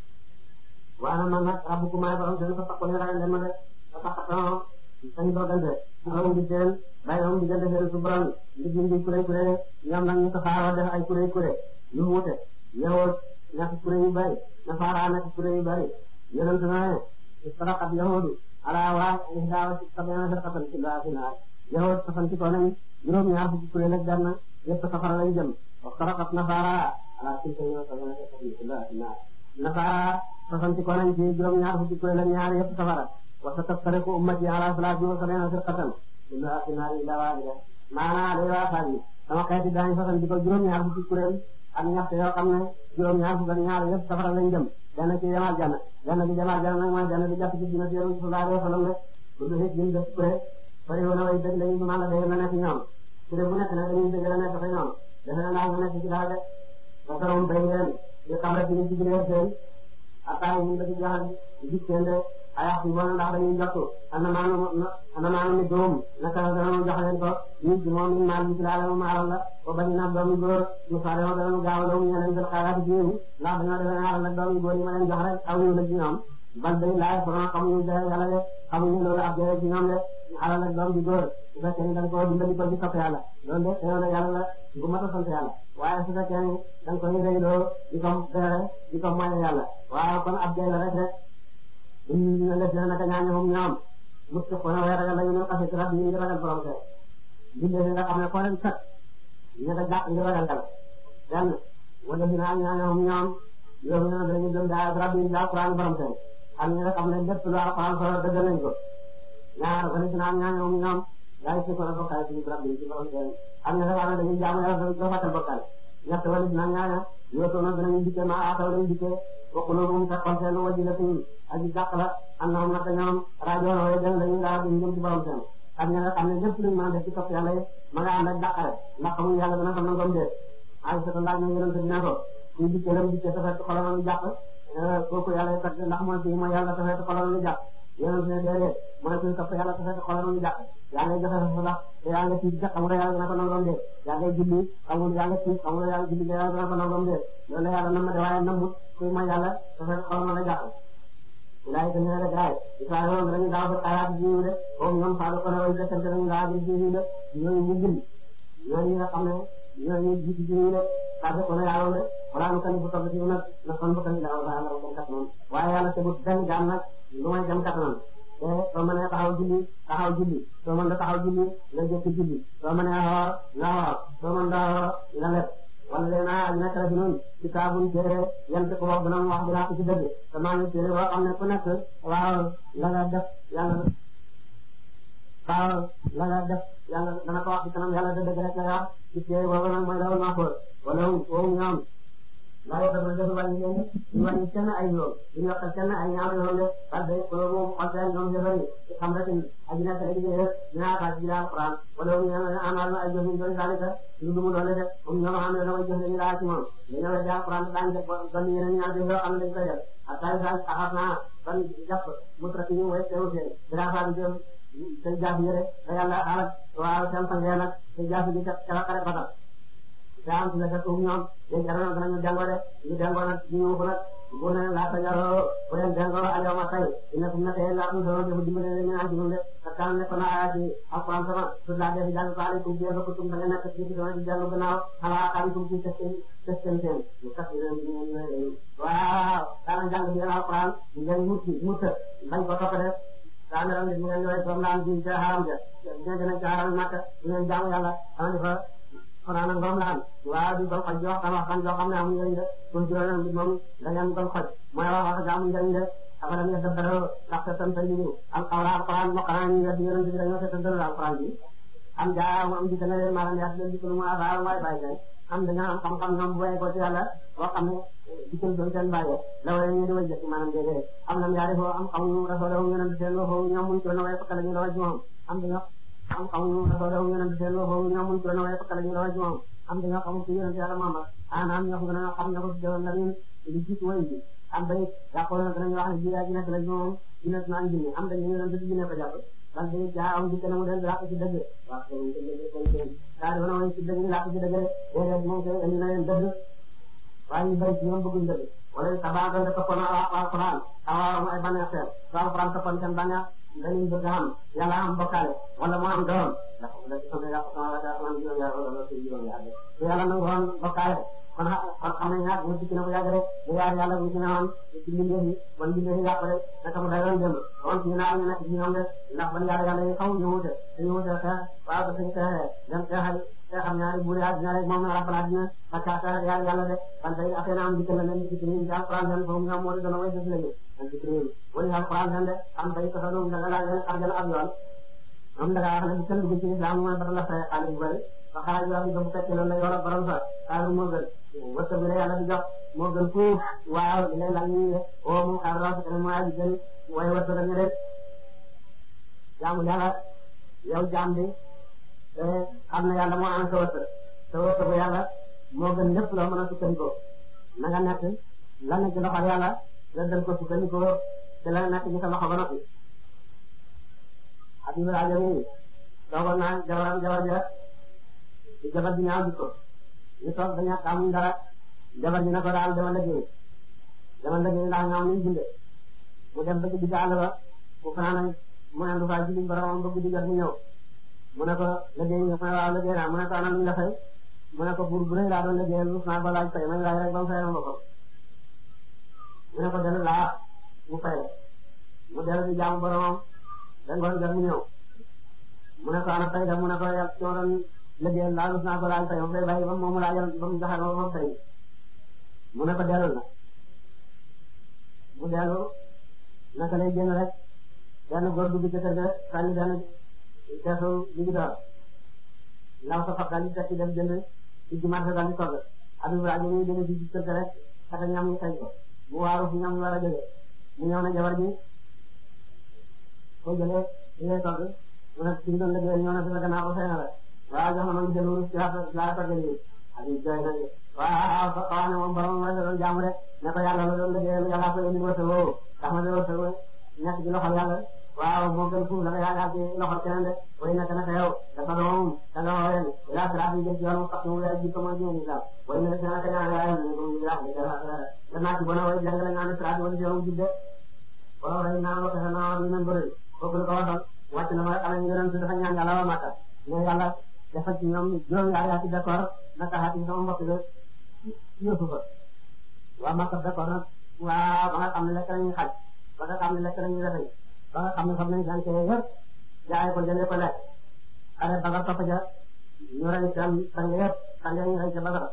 wa ana man nag rabbukum maay borom seen ko takko ne ragal leen ma de ta taxatoo sañ dogante ñoom di seen bayam di gante seen su borom di di kuré kuré ñoom nag ñu taxaaroo def ay kuré kuré yu wuute yow nekk kuré yu bari nasaara nekk kuré yu bari yonent na ne istaraqat yahudu ala wa ihda wa sab'ina firqatan illa fi naar yahud tafanti ko nañ juróom ñaar fukki kuré ak benn yëpp safara lañ jëm wa istaraqat nasaara ala tilka wa sab'ina firqatan illa fi naar nasaara tafanti ko nañ ci juróom ñaar fukki kuré ak ñaar yëpp safara wa sataftariqu ummati ala salaatin wa sab'iina firqatan illa fi naar illa waahida maanaa day waasaal yi sama xeeti daañu fasanti ko juróom ñaar fukki kuréel ak ñatt yoo xam ne juróom ñaar fukk ak ñaar yëpp safara lañ jëm benn ci demal janna benn bi demal janna nag mooy benn bi jàpp ci dina téeru sallallahu alayhi wa sallam rek bu du hit liñ def kuréel bari woon na way dëgg lañu mën la day na nekk ñoom kuréel bu nekk nag dañuy dëgg la nekk fa ñoom defe na naa nga nekk ci daal de ba taroom bay ngeen di xam rek ñu ci biir seen ataay ñu la ci jaxal gis seen de ayax bi bon ndax dañuy jottu ana maanu ana maanu mi doom naka la dana jox leen ko ñu ci moom min maal bi ci laala mu maaral la ba bañ na doomu góor ñu faale ma dana gaaw a doomu ñeneen jël xaaraati ci ñu ndax dañoo defe ñaaral nag doomu góor yi ma leen jox rek aw ñu la ci ñoom bal day laay borom xamuñu de yàlla de xamuñu loolu ab jëre ci ñoom de xalal ak doom bi góor su fekkee ni da nga ko dimbali ko ci topp yàlla loolu de teew la yàlla la bu mat a sant yàlla waaye su fekkee ni da nga koy réyloo di ko beere di ko moye yàlla waaw kon ab jëre rek rek ñu ne def na naka ñaan ñoom ñoom mos ko xona way ragal la ñu xasse ci rab ñu ngi ragal borom te bindé nga xam ne ko leen kat ñu nga jàpp ngi ragal dal dan wala dina ñaan ñoom ñoom yow ñu dañu dem da rab yi da Alquran borom te am ñu nga xam ne lépp lu Alquran ko dëgg nañ ko ñaar wala dina ñaan ñoom ñoom yaay ci ko la bokkay ci rab yi ci borom te am ñu nga xam ne dañu jaamu yàlla do fatal bokkal ñett wala dina ñaan yow to na dañu dikke ma ataw dañu dikke waxuloo ta kon seen wajilatuñ aji jàq la am na naka ñoom rajo waaye gën dañuy daal di jëm ci borom seen ak ña nga xam ne lépp luñ mën a def ci topp yàlla yi ma nga ànd ak dàqare ndax xamuñ yàlla dana xam na ngom dee ay sa laaj ñu yonent dina ko kuy dikkee lam dikkee sa fekk xolam ngi jàq kooku yàlla yi kat ndax mooy kii mooy yàlla sa fekk xolam ngi jàq yonent ne déedéet mooy kuy topp yàlla sa fekk xolam ngi jàq yaa ngay joxe sa ndax te yaa nga tiit xam nga yàlla dana ko nangom dee yaa ngay julli xamul yaa nga tiit xam nga yàlla julli yàlla dana ko nangom dee loolu yàlla nam ma de waaye namut kuy mooy yàlla sa fekk xolam nga jàq ilaay te ñëwee rek laay Ibrahima dañuy daaw ba xalaat jiw de comme ñoom Fadou Koné way desante dañuy daaw di jiw de ñooñu ñu gën ñooñu nga xam ne ñooñu jiitu jiw de Fadou Koné yàlla de wala nu kan bu toog ci nag na kon bu kan daaw daaw daaw kat noonu waaye yàlla te bu benn jaam nag lu may jëm kat noonu te soo mënee taxaw julli taxaw julli soo mën da taxaw julli nga jëkk julli soo mënee xoor nga xoor soo mën da xoor nga leb wala léegi nag nekk na fi noonu kitaabun téere yent ko wax dina wax dinaa ko ci dëgg te maa ngi téere boo xam ne ku nekk waaw la nga def yàlla waaw la nga def yàlla dana ko wax ci kanam yàlla dëgg rek lay wax ci téere boobu nag mooy dawal maaxoor wala woowu ñoom laa def na def wàññi leen ñu wàññi kenn ay yoon ñu yokkal kenn ay ñaar yoon de parce que ko moom xol ñoom jëfari xam rek aji nekk ay liggéey dinaa kaa ci Alquran wala ñu amal na ay jëf ñu doon dalika lu mu doole de comme ñoo xam ne dama jëf ñu laa ci moom dañoo di Alquran daañu def ban yeneen ñaar yoo xam ne dañ koy def ak tay sa axaf naa ban jàpp mu trati ñu way teew seen dara fa jëm te jaaf yi rek da yàlla alak waaw seen sangee nag te jaaf yi ca ca xare batal daa am ci la fekk ñoom léegi dara danañu jàngoo de ñu jàngoo nag ñu ñëw ko nag bu ne laata jaroo bu leen jàngoo alyawma tey dina ko nekkee laata ñu doon dimbale leen ñu naan ci ñun de parce que am na ko naa ci alquran sama su laa def jàng ko alaykum bi ko tum da nga nekk ci doon di jàng gannaaw xalaa xaalikum ci testeen testeen seen ñu kat leen ñu ñu waaw daana jàng bi alquran ñu ngeen mucc mucc bañ ko topp de daana ram ñu ngeen ñooy doom naan ci haram ja ñu gën a ci haram makka ñu ngeen jàng yàlla am di fa xanaa nag moom la am waaw di ko xoj joo xam waxtaan joo xam ne amuñu njëriñ de pour juróom bi moom dañu ko xoj mooy wax wax amuñu njëriñ de afalam yadabbaru ndax seetantal ñu alquran alquran mokk naa ñu yedd yonent bi dañoo seetantal alquran bi am jaa am di tane maanaam yaa leen di ko lu ma aar waay bàyyi kay am dañoo am xam-xam ñoom bu bàyyi ko ci yàlla boo xam ne dikkal doon seen bàyyi la wala ñu di way jëkk maanaam déedéet am na ñaari foo am xamuñu rasoolewum yonent seen loo foofu ñoom muñ ci la way fakka la ñu la waj moom am dañoo am xamuñu rasoolewum yonent seen loo foofu ñoom muñ ci la way fakka la ñu la waj moom am dañoo xamul ci yonent yàlla Muhammad anaam ñoo ko gën a xam ñoo ko jëloon la ñu li jiitu way bi am bay yàqoo na danañu wax ne ji yaa ji nekk la moom ji nekk naan jinne am dañu yonent bi ji nekk ko jàpp parce que jaa am dikk na mu del làq ci dëgg waaw daa di wana way ci dëgg làq ci dëgg déedéet moom koy indi na leen dëgg waaye ñu bëri ci ñoom bëgguñ dëgg wala tabax doon toppoon alquran awaaram ay bànneex seen su alquran toppoon seen bànneex dañuy bëgg am yàlla am bokkaale wala mu am doom ndax da ci sama yàq sama wala man juróom yaar wala ci juróom yaar su yàlla nangu woon bokkaale kon kon xam nañ ñaar mu ci na bu yàgg rek bu yaar yàlla bu ci ne woon ci mbindeef yi bon mbindeef yi yàq rek naka mu dayoon dem woon ci naa ñu nekk ci ñoom de ndax ban yaar yàlla yi xaw ñu wute dañu wute xeex waaw ba suñu xeexee dem xeexal xeexam ñaari buur yaa dina rek moom na rabbal dina ak ak yaar yàlla de ban tey affaire am dikkal leen ci ci alquran leen foofu ñoom moo di doon way def lañu ak ci réew wala alquran leen de am bay ko doon da nga laaj leen arjal ab yoon am da nga wax ne dikkal dugg ci islam mooy ba la fay xaalis bu bari ba xaaj yoo xam ne bu fekkee loolu la yor borom sa xaaru moo gën wërsëg bi la yàlla di jox moo gën fuuf waaw di lay laaj ñu ne oo mu xaar loo xam ne mooy aji gën waaye wërsëg ñu rek jaamu yàlla yow jaam bi te xam na yàlla moo am sa wërsëg sa wërsëg bu yàlla moo gën lépp loo mën a sukkandikoo na nga nekk la nekk ci loxo yàlla nga dal ko sukkandikoo te la nekk ci sa loxo ba noppi Habib rajo bi toogoon naa jabaram jabar ja ci jabar ji ñaaw jikko ñu toog dañu amuñ dara jabar ji na ko daal dama liggéey dama liggéey ndax ñoom ñu bindee mu dem ba ci digg àll ba mu fanaan mu ne lu faa julli boromam ba guddi jot mu ñëw mu ne ko liggéey nga mu ne waaw liggéey naa mu ne ko anam ñu la fay mu ne ko buur bu rëy laa doon liggéeyal lu naa ba laaj fay man laaj rek ba mu fay ma ko mu ne ko dellu laa mu fay mu dellu di jaamu boromam da ngoon jot mu ñëw mu ne ko ana fay da mu ne ko yàlla ci ma doon liggéeyal laa lu naa ba laaj fay ma fay bàyyi ba mu laajal ba mu joxe ma fay mu ne ko dellu na mu dellu naka lay génn rek benn góor dugg ci kër ga sànni benn keesu liggéey door law sa fab daal di tekki dem jënd ci ci marché daal di togg Habib rajo ñuy jënd ci kër ga rek xata ñam ñu xëy ko mu waaru fu ñam ñu war a jógee mu ñëw na jabar ji ko jëlee li ngay togg mu ne ci doon liggéey ñëw na fi la gannaaw ba fay na la waaw jox na ma jël wurus ci laa togg lii Habib jooy na waaw wax ne moom borom rek la doon jaamu rek ne ko yàlla la doon liggéeyal yàlla ko indi wërsëg woowu tax na de wërsëg nekk ci loxol yàlla waaw moo gën fuuf la nga yaakaar ci loxol keneen de way nekk naka yow dafa doon da nga woo leen ila siraat yi jëm ci yoon mu sax mu weer ji ko mooy diine islam way nekk naka ñaan yaayam ne ko ila danaa ci bona way jàngale nga ne siraat wala yow jidde wala way naan lo xexe naa ñu men bëri kooku la ko waxal wàcc na ma xale ñu gënoon dafa ñaan yàlla waa Makka mais yàlla dafa ci ñoom juróom yaar yaa ci d'accord naka xaati sama mbokk de yëfu fa waa Makka d'accord nag waa ba nga xam ne lekk nañu xaj ba nga xam ne lekk nañu rafet ba nga xam ne xam nañu gàncax yëpp jaay ko jëndee ko lekk xale ba nga topp ja ñu rey seen sang yëpp sang ñu rey ca Badara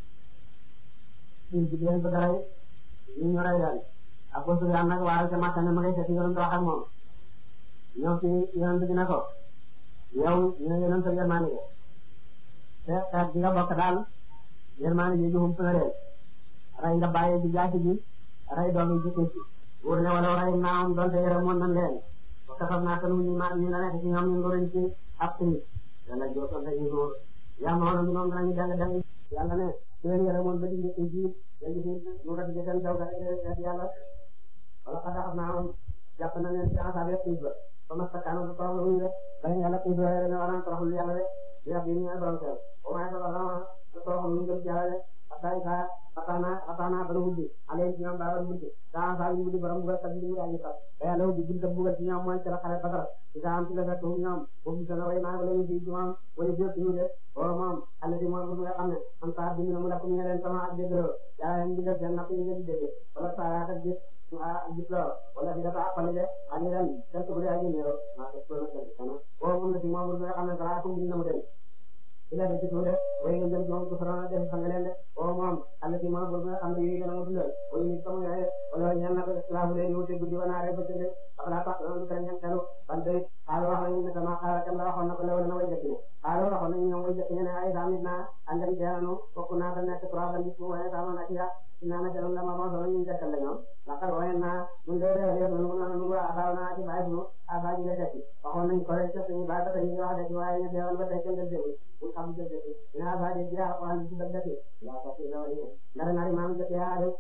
ñu jigéen ba dara ñu ñu rey leen ak Abu Sufyaan nag waaye ca Makka ne ma ngay seeti yonent wax ak moom ñëw ci yonent bi ne ko yow ñu ne yonent yërmaande gi te xeet bi nga bokk daal yërmaande ji juhum suna reen rey nga bàyyi ji jaasi ji rey doom yi jikko ci wóor ne wala rey naam donte yërëmoon nañ leen ba kasam naa kan ñu ma ñu la nekk ci ñoom ñu ngoroñ ci ab tini yàlla jootoon dañu góor yaa ma woon moom danañu dang dang yàlla ne su leen yërëmoon ba digg ci jiit dañu fi ñu rati jëten daw ga yàlla wala xada xam naa woon jàpp na leen ci asaab yëpp xiis ba ba ma sakkaano ba torox la wuñu rek dañ yàlla xiis ba dañu war a toroxlu yàlla rek di rab yi ñu ay borom teel au moins que vraiment toroxlu ñu gëm ci yàlla rek Abdoulaye Ka Fatana Fatana ba la wujj Aliou ci ñoom daa war a wujj daa saa yu wujj borom bugal kat yi ñu daal di fas te yàlla wujj buñ ko bugal ci ñoom mooy ci la xare Badara ci daa am ci la fekk ñoom boobu sa na way naa wala ñu fi ci moom wala jël ñu de wala moom àll bi moom bu nga xam ne am saa bi ñu mu la ko ñu leen sama ak déggloo yaa leen digal seen napp ñu ngeen di dégg wala saa yaa ak gis ah gis loo wala di dafa àppale de ani ren seen tugul yaa ngi ñëw maa ko ko na kana wala moom la ci moom bu nga xam ne dara ko bind na mu dem ila de ci tuude way ngeen dem joom ko farana def fa ngeen de o moom Allah ci moom bu nga xam ne yi gëna mo dundal way nit sama yaay wala ñaan na ko islamu leen wuté guddi wana rek ba tëdde ala tax ñu tan ñaan talu ban day xaal wax nañu ne sama xaara kan la waxoon na ko lewal na way jëkk xaaral waxoon nañu ñoom way jëkk ñu ne ay damit naa andem teelanu bokk naa da nekk trois ba nit mu waaye sama na ci ya naa na jalum la ma bon solo ñu jëkkal la ñoom laqad wayen naa ñun de de nu na nu asaaw naa ci bàyyi sunu asa ji la tekki waxoon nañ ko rek suñu bàyyi ba tey ñu wax de ci waaye ñu deewal ba tey kenn del déglu ñu xam del déglu dina asa ji ya alquran ci dëgg dëgg la ko ci lawali ndara nari maam jëkk yaa de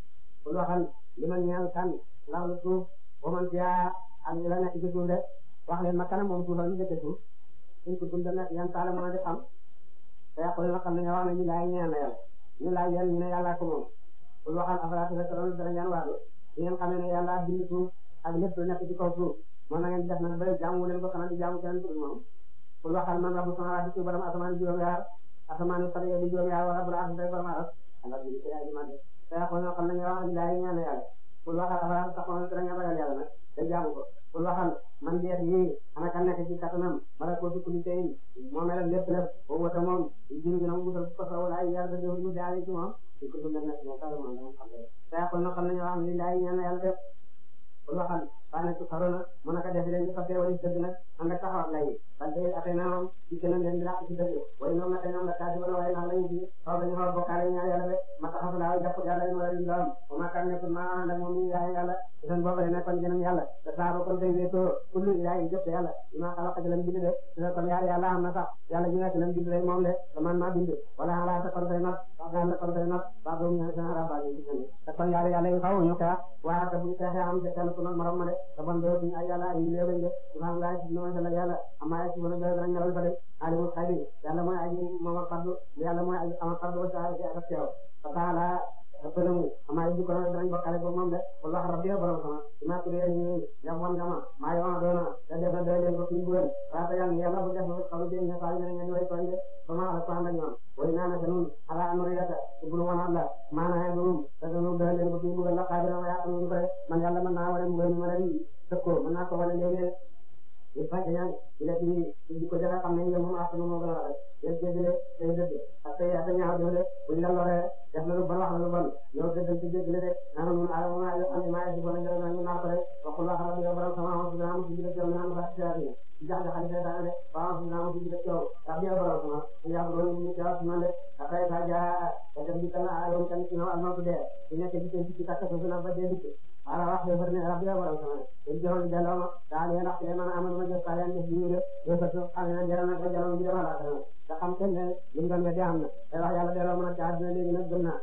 ku waxal li ma ñeel kan ndax lu suuf ba man fiya ak ñu la nekk ci suuf de wax leen ma kanam moom suufal ñu dëkk suuf suñ ko dund nekk yan taala mën a di xam te yàqul na xam ne nga wax ne ñu laay ñaan la yàlla ñu laaj yéen ñu ne yàlla ko moom pour waxal affaire bi rek dana ngeen waadu di ngeen xamee ne yàlla bind suuf ak lépp lu nekk ci kaw suuf moom na ngeen def nag ba jaamu leen ko xanaa di jaamu keneen pour moom pour waxal man rabbu samaawaati ci borom asamaan juróom-yaar asamaan yu sare di juróom-yaar wala bu la asatay borom aras Allah bi ci ay man te yàqul na xam ne nga wax ñu laay ñaan la yàlla pour waxal affaire sax moom dana ngeen ragal yàlla nag da jaamu ko pour waxal man jeex yi ana kan nekk ci kattanam bala ko tukuli tey moo mel lépp lépp boobu wata moom jiw gi nag musal ko sa wala ay yàlla def ñu daal ci moom di ko dundal nekk moom kala moom moom xam nga te yàqul na xam nañu wax li laay ñaan yàlla def pour waxal ba nekk xarona mën a ko def leen ñu fàtte wala dëgg nag ànd ak taxaw ak lay parce que atay na moom ci keneen leen di laq ci dëgg way ñoom nag ñoom la kaasi wala waaye naa lañu ci xaw dañu xaw bokkaale ñaar yàlla de ma taxaw laa jàpp yàlla ñu wala ñu am o ma kan nekkul ma ànd ak moom ñu yaay yàlla seen boobu ne nekkoon gënam yàlla te saaro kon tey wéetoo kullu ilahi jëpp yàlla ima xalaqa ci lam bind de te kon yaar yàlla am na sax yàlla ñu nekk lam bind rek moom de te man maa bind wala ala ta kon tey nag wax ta kon tey nag ba do ñu seen araba ñu ci te kon yaar yàlla yi xaw ñu xeex waa te bu xeexee am ci kenn ku noon morom ma de te bon do ñu ay yàlla ay leew de subhanallah ci no la yàlla ama ci wala dara ñalal fa de alimul xaybi yàlla mooy aji moom ak fardu yàlla mooy aji am fardu wa sa'a ak teew fa taala ëppalamu amaa yi ko danañ bokkale ko moom de wala rabbi borom sama ima ko leen ñu yam wan gama maa yoona doona da def na doy leen ko fi mbugal raata yàlla yàlla bu def na xalu jëñ na fa ñu ngeen way toñ de ba ma ala ko ànd ak ñoom way naa na nun ala amru yata ibnu wan alla maana dum da ñu doy leen ko fi mbugal la xaadira ya am ñu ko man yàlla mën naa wala mbugal ma leen tëkko mën naa ko wala léegi il faut que ñaan ila ci di ko jaga xam ne ñu moom ak mo gëna rek yeen jéggale day dëgg ak tay ak ñaaw doole buñ la loré def na lu bon wax na lu bon ñoo dëggal ci jéggale de nana mun ala ma yo am ma ci bon ngara ñu na ko rek waxul la xala yo borom sama wax dina am ci dëgg ñu naan ba ci yaari ci jax xali da de ba wax dina am ci dëgg yow rabbi borom sama ya borom ñu ci wax man de tay ta ja da dem di kana ayo kan ci no al no de ñu nekk ci ci takka ko na ba de ala wax de berne rabbi borom sama ñu joxon jalama daal ya nak man amul ma jox tayan def ñu de do fa to xam na jaral na ko jaral ñu dama la da xam kenn ne li ngam ne am na te wax yàlla delloo mën a jaar na léegi nag gëm naa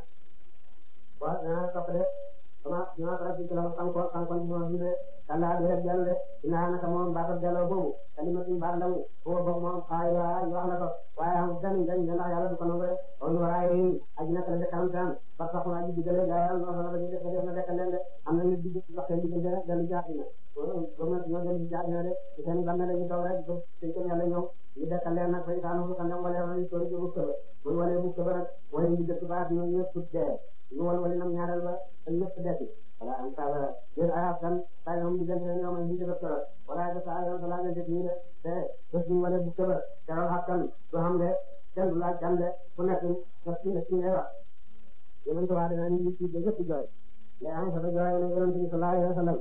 waaw naa topp de sama ñoo tra ci la sanko sanko ci mo bi de kala bi rek jallu de ina naka moom baatal delloo boobu kalimatu baat lamu boobu boobu moom xaay waa ñu wax na ko waaye am gan gan ndax yàlla du ko nangu de on waraay aji nak la de kanam tan par sax na ji digale ga yàlla no la ji def def na dekkal leen de am na nit di wax seen diggante rek dalu jaar na gomna ñoo dem jaar na de seen ban na lañu taw rek ci ko yàlla ñëw ñu dekkal leen nag fay taanu ko xam wala ñu toy ci bu ko bu wala bu ko rek way ñu dëkk baat ñoo ñëpp tuddé ñu wal wala nam ñaaral ba ñëpp dekk wala am taala yéen ayat kan tay ñoom di gënte ñoom ñu dëkk ko wala da sa yoon la nga def ni de te def ñu wala bu ko ba teral hakkan do xam de kenn du laaj kan de ku nekk daf ci ci ngay wax yéen ko waa dina ñu ci dëgg ci joy le am sa joy ne yéen ci sallallahu alayhi wasallam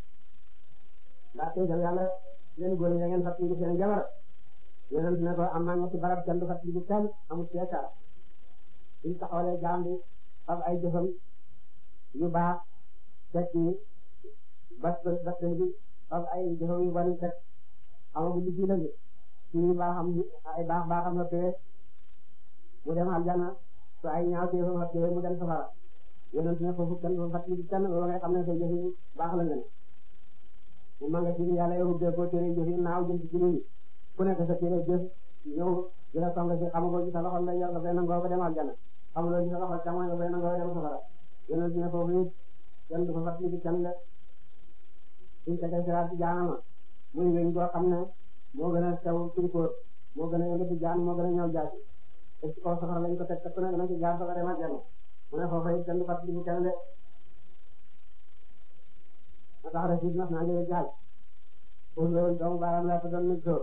la te jël yàlla leen góor ñi ngeen fatti seen jabar yéen ne ko am na ñetti barab kenn du fatti bu kenn amul seeka ñu taxawale jaam bi ak ay jëfam yu baax teg ci bas bas bi ak ay jëfam yu bari teg amagu li ci la gi ci baaxam ay baax baaxam la tee mu dem aljana su ay ñaaw teefam la tee mu dem safara yéen ne foofu kenn du fatti bu kenn loolu ngay xam ne say jëf yu baax la nga ne mu manga ci yàlla yow de ko tere jëf yi naaw jëm ci jëf ku nekk sa tere jëf ñëw dina song ci xamagoo ci sa loxo la yor nga fay nangoo ko dem aljana xamuloo ci sa loxo càmmoñ nga fay nangoo dem safara yéen ne foofu it kenn du ko fàttali ci kenn la suñ tegee siraat ci jaanama muy weñ goo xam ne moo gën a sew turikóor moo gën a yëngati jaan moo gën a ñëw jaasi te ci kaw safara lañ ko teg te ku ne dana ci jaar safara dem aljana mu ne foofu it kenn du fàttali ci kenn de ma tax rek nas naa leen jaaj pour loolu doomu baaraam laa ko doon nit dóor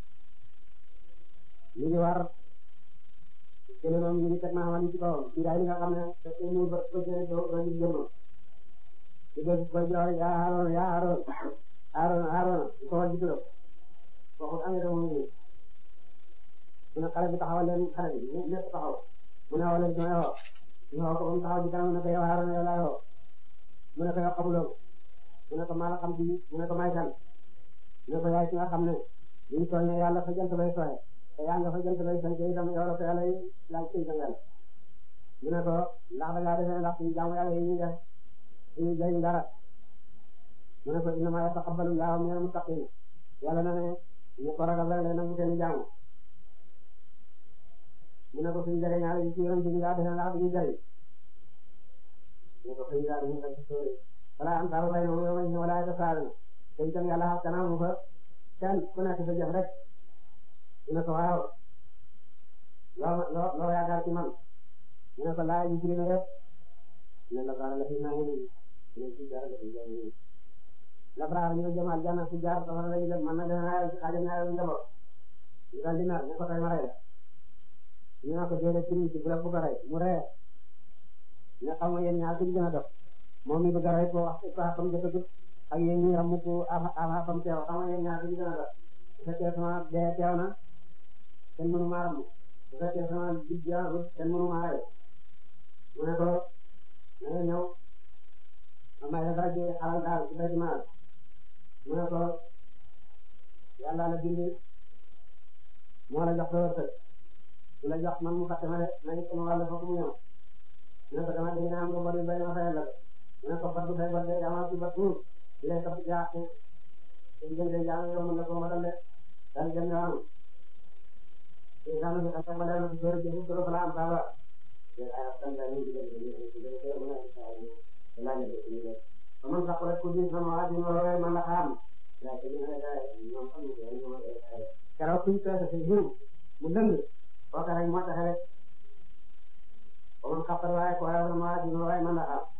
ñu ngi war jëlee moom ñu ngi teg naa xamal ci kawam ci daay li nga xam ne te ñu ba ko jëlee doo doo ñu jëmmoo di dégg koy jox yaa Aaron yaa Aaron Aaron Aaron ko war di turam waxul amee dama mu mu ne xale bi taxawal leen xale bi ñëpp ñëpp taxaw mu ne wala ñu yoo ñu xoo ko ba mu taxaw ci kanam mu ne ko yow Haaruna yow laa yoo mu ne ko yow xamuloo mu ne ko maa la xam ci mu ne ko may kan mu ne ko yaay ci nga xam ne buñ tooñee yàlla fa jant bay sooyee te yaa nga fa jant bay sant itam yow la ko yàlla laaj ci sa yàlla mu ne ko ndax da ngaa defee ndax suñu jaamu yàlla yi ñuy def suñu jëriñ dara mu ne ko innamaa yataqabbalu llaahu minal muttaqiin yàlla na ne ñu ko ragal rek nangu seen jaamu mu ne ko suñu jëriñ ñaari yi ci yoon bi daa defee ndax duñu jëriñ mu ne ko xëy na dañuy ci sóore wala am saabu bay moom yow ma ñu wala tasaaluna te itam yàlla xam kanam mu fa kenn ku nekk sa jëf rek mu ne ko waaw loo loo loo yaakaar ci man mu ne ko laaj yu bëri na yëpp ne la baara la fi naa ngi ne ci dara la fi jàng la baara ñu jëm aljanna ci jaar dafa lañu dem man na dana ay xaajal ñaari njaboot ñu daal di nar ne ko tey ma rey la ñu ne ko déedéet ci ci bu la bu ko rey mu ree ne xam nga yéen ñaar ci gën a def moom mi bëgg a rey ko wax ko xam jëkkëgut ak yéen ñi ramu ko ama ama fam teew xam nga yéen ñaar ci gën a def bu fekkee sama dee teew na kenn mënu maa ramu bu fekkee sama dig jaarut kenn mënu maa rey mu ne ko na nga ñëw ma may la dara ci alal daal ci béy maal mu ne ko yàlla la bind moo la jox sa wërsëg su la jox man mu fàtte ma de na it sama wàll foofu mu ñëw mu ne ko dama dégg naa am ko bari bay ma fayal la mu ne ko bat bu fay bat de dama ci bat tuur di lay topp jaa te diggante jaa yow mën na ko matal de daal jëm ñoo am te daanu ci xasee ba leer na ci sóor jëfu solo fa la am saaba man sax rek ku gis sama waa ji ma woowee man la xam keroog suñu peese si jiw mu dëng kooka rek moo taxe rek ba man xappar waaye ko waaye sama waa ji ma woowee man la xam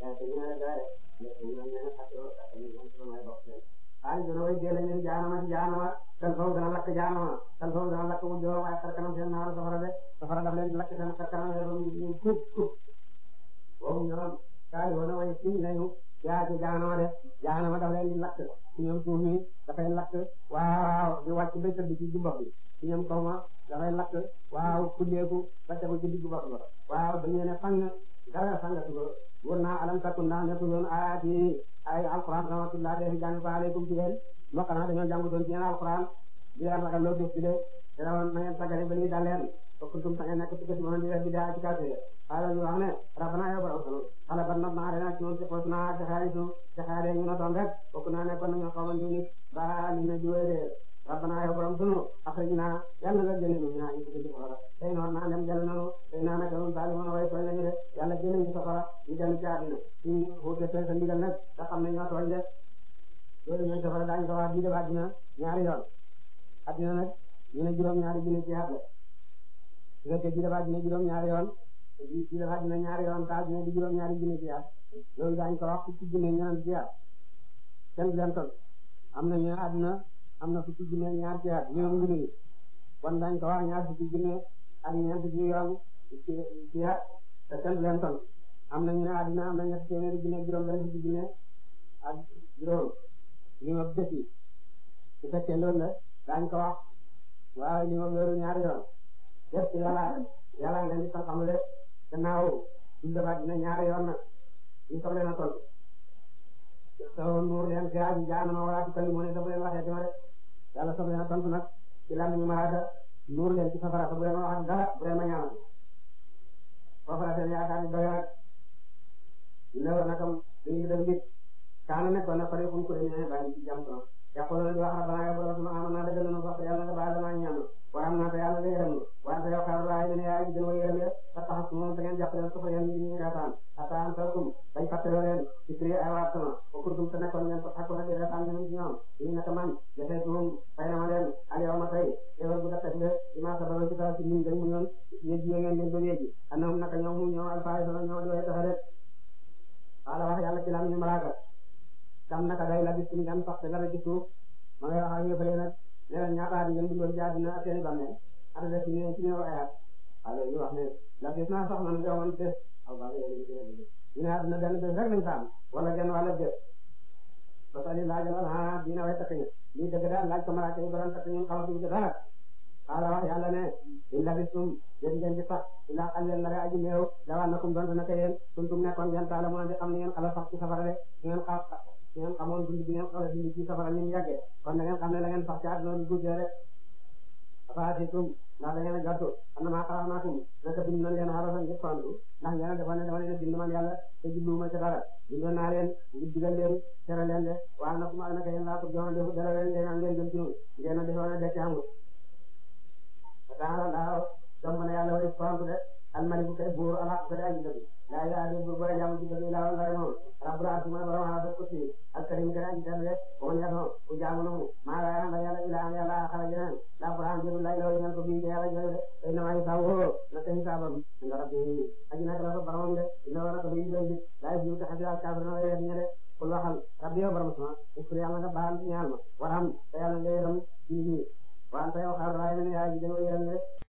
xaalis dana way jëlee ñu jaanama ci jaanama kan foofu dana lakk jaanama kan foofu dana lakk mu joor waaye xar kanam seen naaru safara de safara daf leen lakk seen xar kanam ñu kuub kuub boobu ñoom kaay woon na way siñ lañu yaa ci jaanama de jaanama daf leen di lakk ci ñoom suuf mi dafay lakk waaw di wàcc ba tëdd ci jumbax bi ci ñoom kaw ma dafay lakk waaw kulleeku ba tegu ci diggu bopp ba waaw dañu ne fang dara sangatu ko wóor naa alam takun naa nekk yoon ayaat yi ay alquran rahmatullah de jàng ko aleykum ci leen moo xanaa dañoo jàngutoon ci yéen alquran di leen ragal loo def ci de te rawoon na ngeen sagale ba lii daal leen fokkum ta ngeen nekk ci gëstu mën di def bi daa ci kawte xaala ñu wax ne rabbana yow borom sunu xala ban not naa dena ci noonu ci xoos naa ci xaari su ci xaari ñu notoon rek fokk naa nekkoon nañoo xamante ni ba ni na jiwee de rabbana yow borom sunu axrijna yàlla nga génne ñu ñaa ñu ci safara tey noon naa dem jël nanu tey naa nag noonu daal mën a way tooñ lañu de yàlla génne ñu safara ñu dem ci àddina suñu xuute te sa ndigal nag nga xam ne ñoo tooñ de loolu ñooy safara daañu ko wax bii def àddina ñaari yoon àddina nag ñu ne juróom ñaari junni ci at la su fekkee bii def àddina juróom ñaari yoon bii def àddina ñaari yoon ta àddina di juróom ñaari junni ci at loolu daañu ko wax fukki junni ñeneen ci at kenn leen toll am na ñu àddina am na fukki junni ñaar ci at juróom junni yi kon daañu ko wax ñaar fukki junni ak ñeent ci yoon ci ci at te kenn leen toll am na ñu ne àddina am na ñetti téeméeri junni juróom benn fukki junni ak juróom li ma bés yi su fekkee loolu la daañu ko wax waaw li ma loolu ñaari yoon yëpp yàlla yàlla nga ni xam le gannaaw suñu defaat dina ñaari yoon nag ñu soxla na toll soo nuur leen gaa ji jaan ma wala ci kali mu ne dafa leen waxee dama rek yàlla soxla na tontu nag ci lan ñu malaaka nuur leen ci safara ba bu leen wax dara bu leen ma ñaanal foofu la seen yaakaar ni doy nag ñu ne war na kam dañuy def nit kaana nekkoon na pare fu mu ko demee bàyyi ci jàmm sama yàqul na di wax rabbana yow borom sama amoon naa dëggal na sax yàlla nga baal damaa ñaan waram naa te yàlla nga yërëm wante yow xaar waaye ne yaay gën a yërëm sa tax su moom da ngeen jàppale ko fa yéen ñi reetaan ata am tawkum bañ fàttaloo leen ci prix ay waat sama ko kurtum te nekkoon ngeen ko xakku na di reetaan ñu ci ñoom ñu naka man jafee tuum fay na ma leen al yow ma tey yow bu dakkat nga di ma sabaro ci taw ci liñ dañ mu ñoon yéen ji ngeen leen ba léegi anam naka ñoom mu ñoo alfaay sama ñoo di way taxa rek ala wax yàlla ci lam ñu malaaka tam naka day la gis ngeen sax te dara ci suuf ma ngay wax ak yëfale nag ne leen ñaata di ngeen dundoon ci àddina ak seeni bàmmeel ata def ci ñu ci ñëw ayaat alors ñu wax ne la gis naa sax man nga woon bés aw ba ñu ne àddina benn bés rek lañ fa am wala genn wàlla bés ba sali laajal ha dina way takk ñu lii dëgg daal laaj ko malaaka yi baran takk ñun xamatuñ ko dara xaala wax yàlla ne in labistum yéen ngeen di sax illaa qaliilan la aji néew law annakum doon naka yéen kuntum nekkoon ngeen taala moo di xam ni ngeen xala sax ci safara de ngeen xa ngeen xamoon dund bi ngeen xala dund ci safara ni mu yàggee kon da ngeen xam ne la ngeen sax ci àdduna lu guddee rek afaatikum ndax da ngeen a jortu annamaa xalaqnaakum naka bind nañ leen xarasan ngir tontu ndax ngeen a defoon ne dama leen a bind man yàlla te jubluwuma ca dara bindoon naa leen ngir digal leen tere leen de waaye nag ma naka yéen laa ko joxoon defu dara leen ngeen ngeen jëm ci ñun ngeen a defoon ne dekk amul daal daaw jomb na yàlla wari tontu de almaliku kay buur ala ko aji dëgg laa ilaaha illa buur jaamu ci dëgg laa wala moom rabbul arsi mooy borom ala ko ci alkarim kay aji dëgg de ko ñato ku jaamu no maa la yàlla yàlla ilaaha yàlla xala jeneen la quran jëru lay law ñal ko bi yàlla jëru de ay na may sawo na tay sabam nga rabbi aji nak la ko borom de ina wara ko bi dëgg lay yu ta hadiya kafir na yéen ñe de kul waxal rabbi yow borom sama ufri yàlla nga baal ñaal ma waram te yàlla nga yërëm ci ni wante yow xaar raay na yaa ji dëgg yërëm de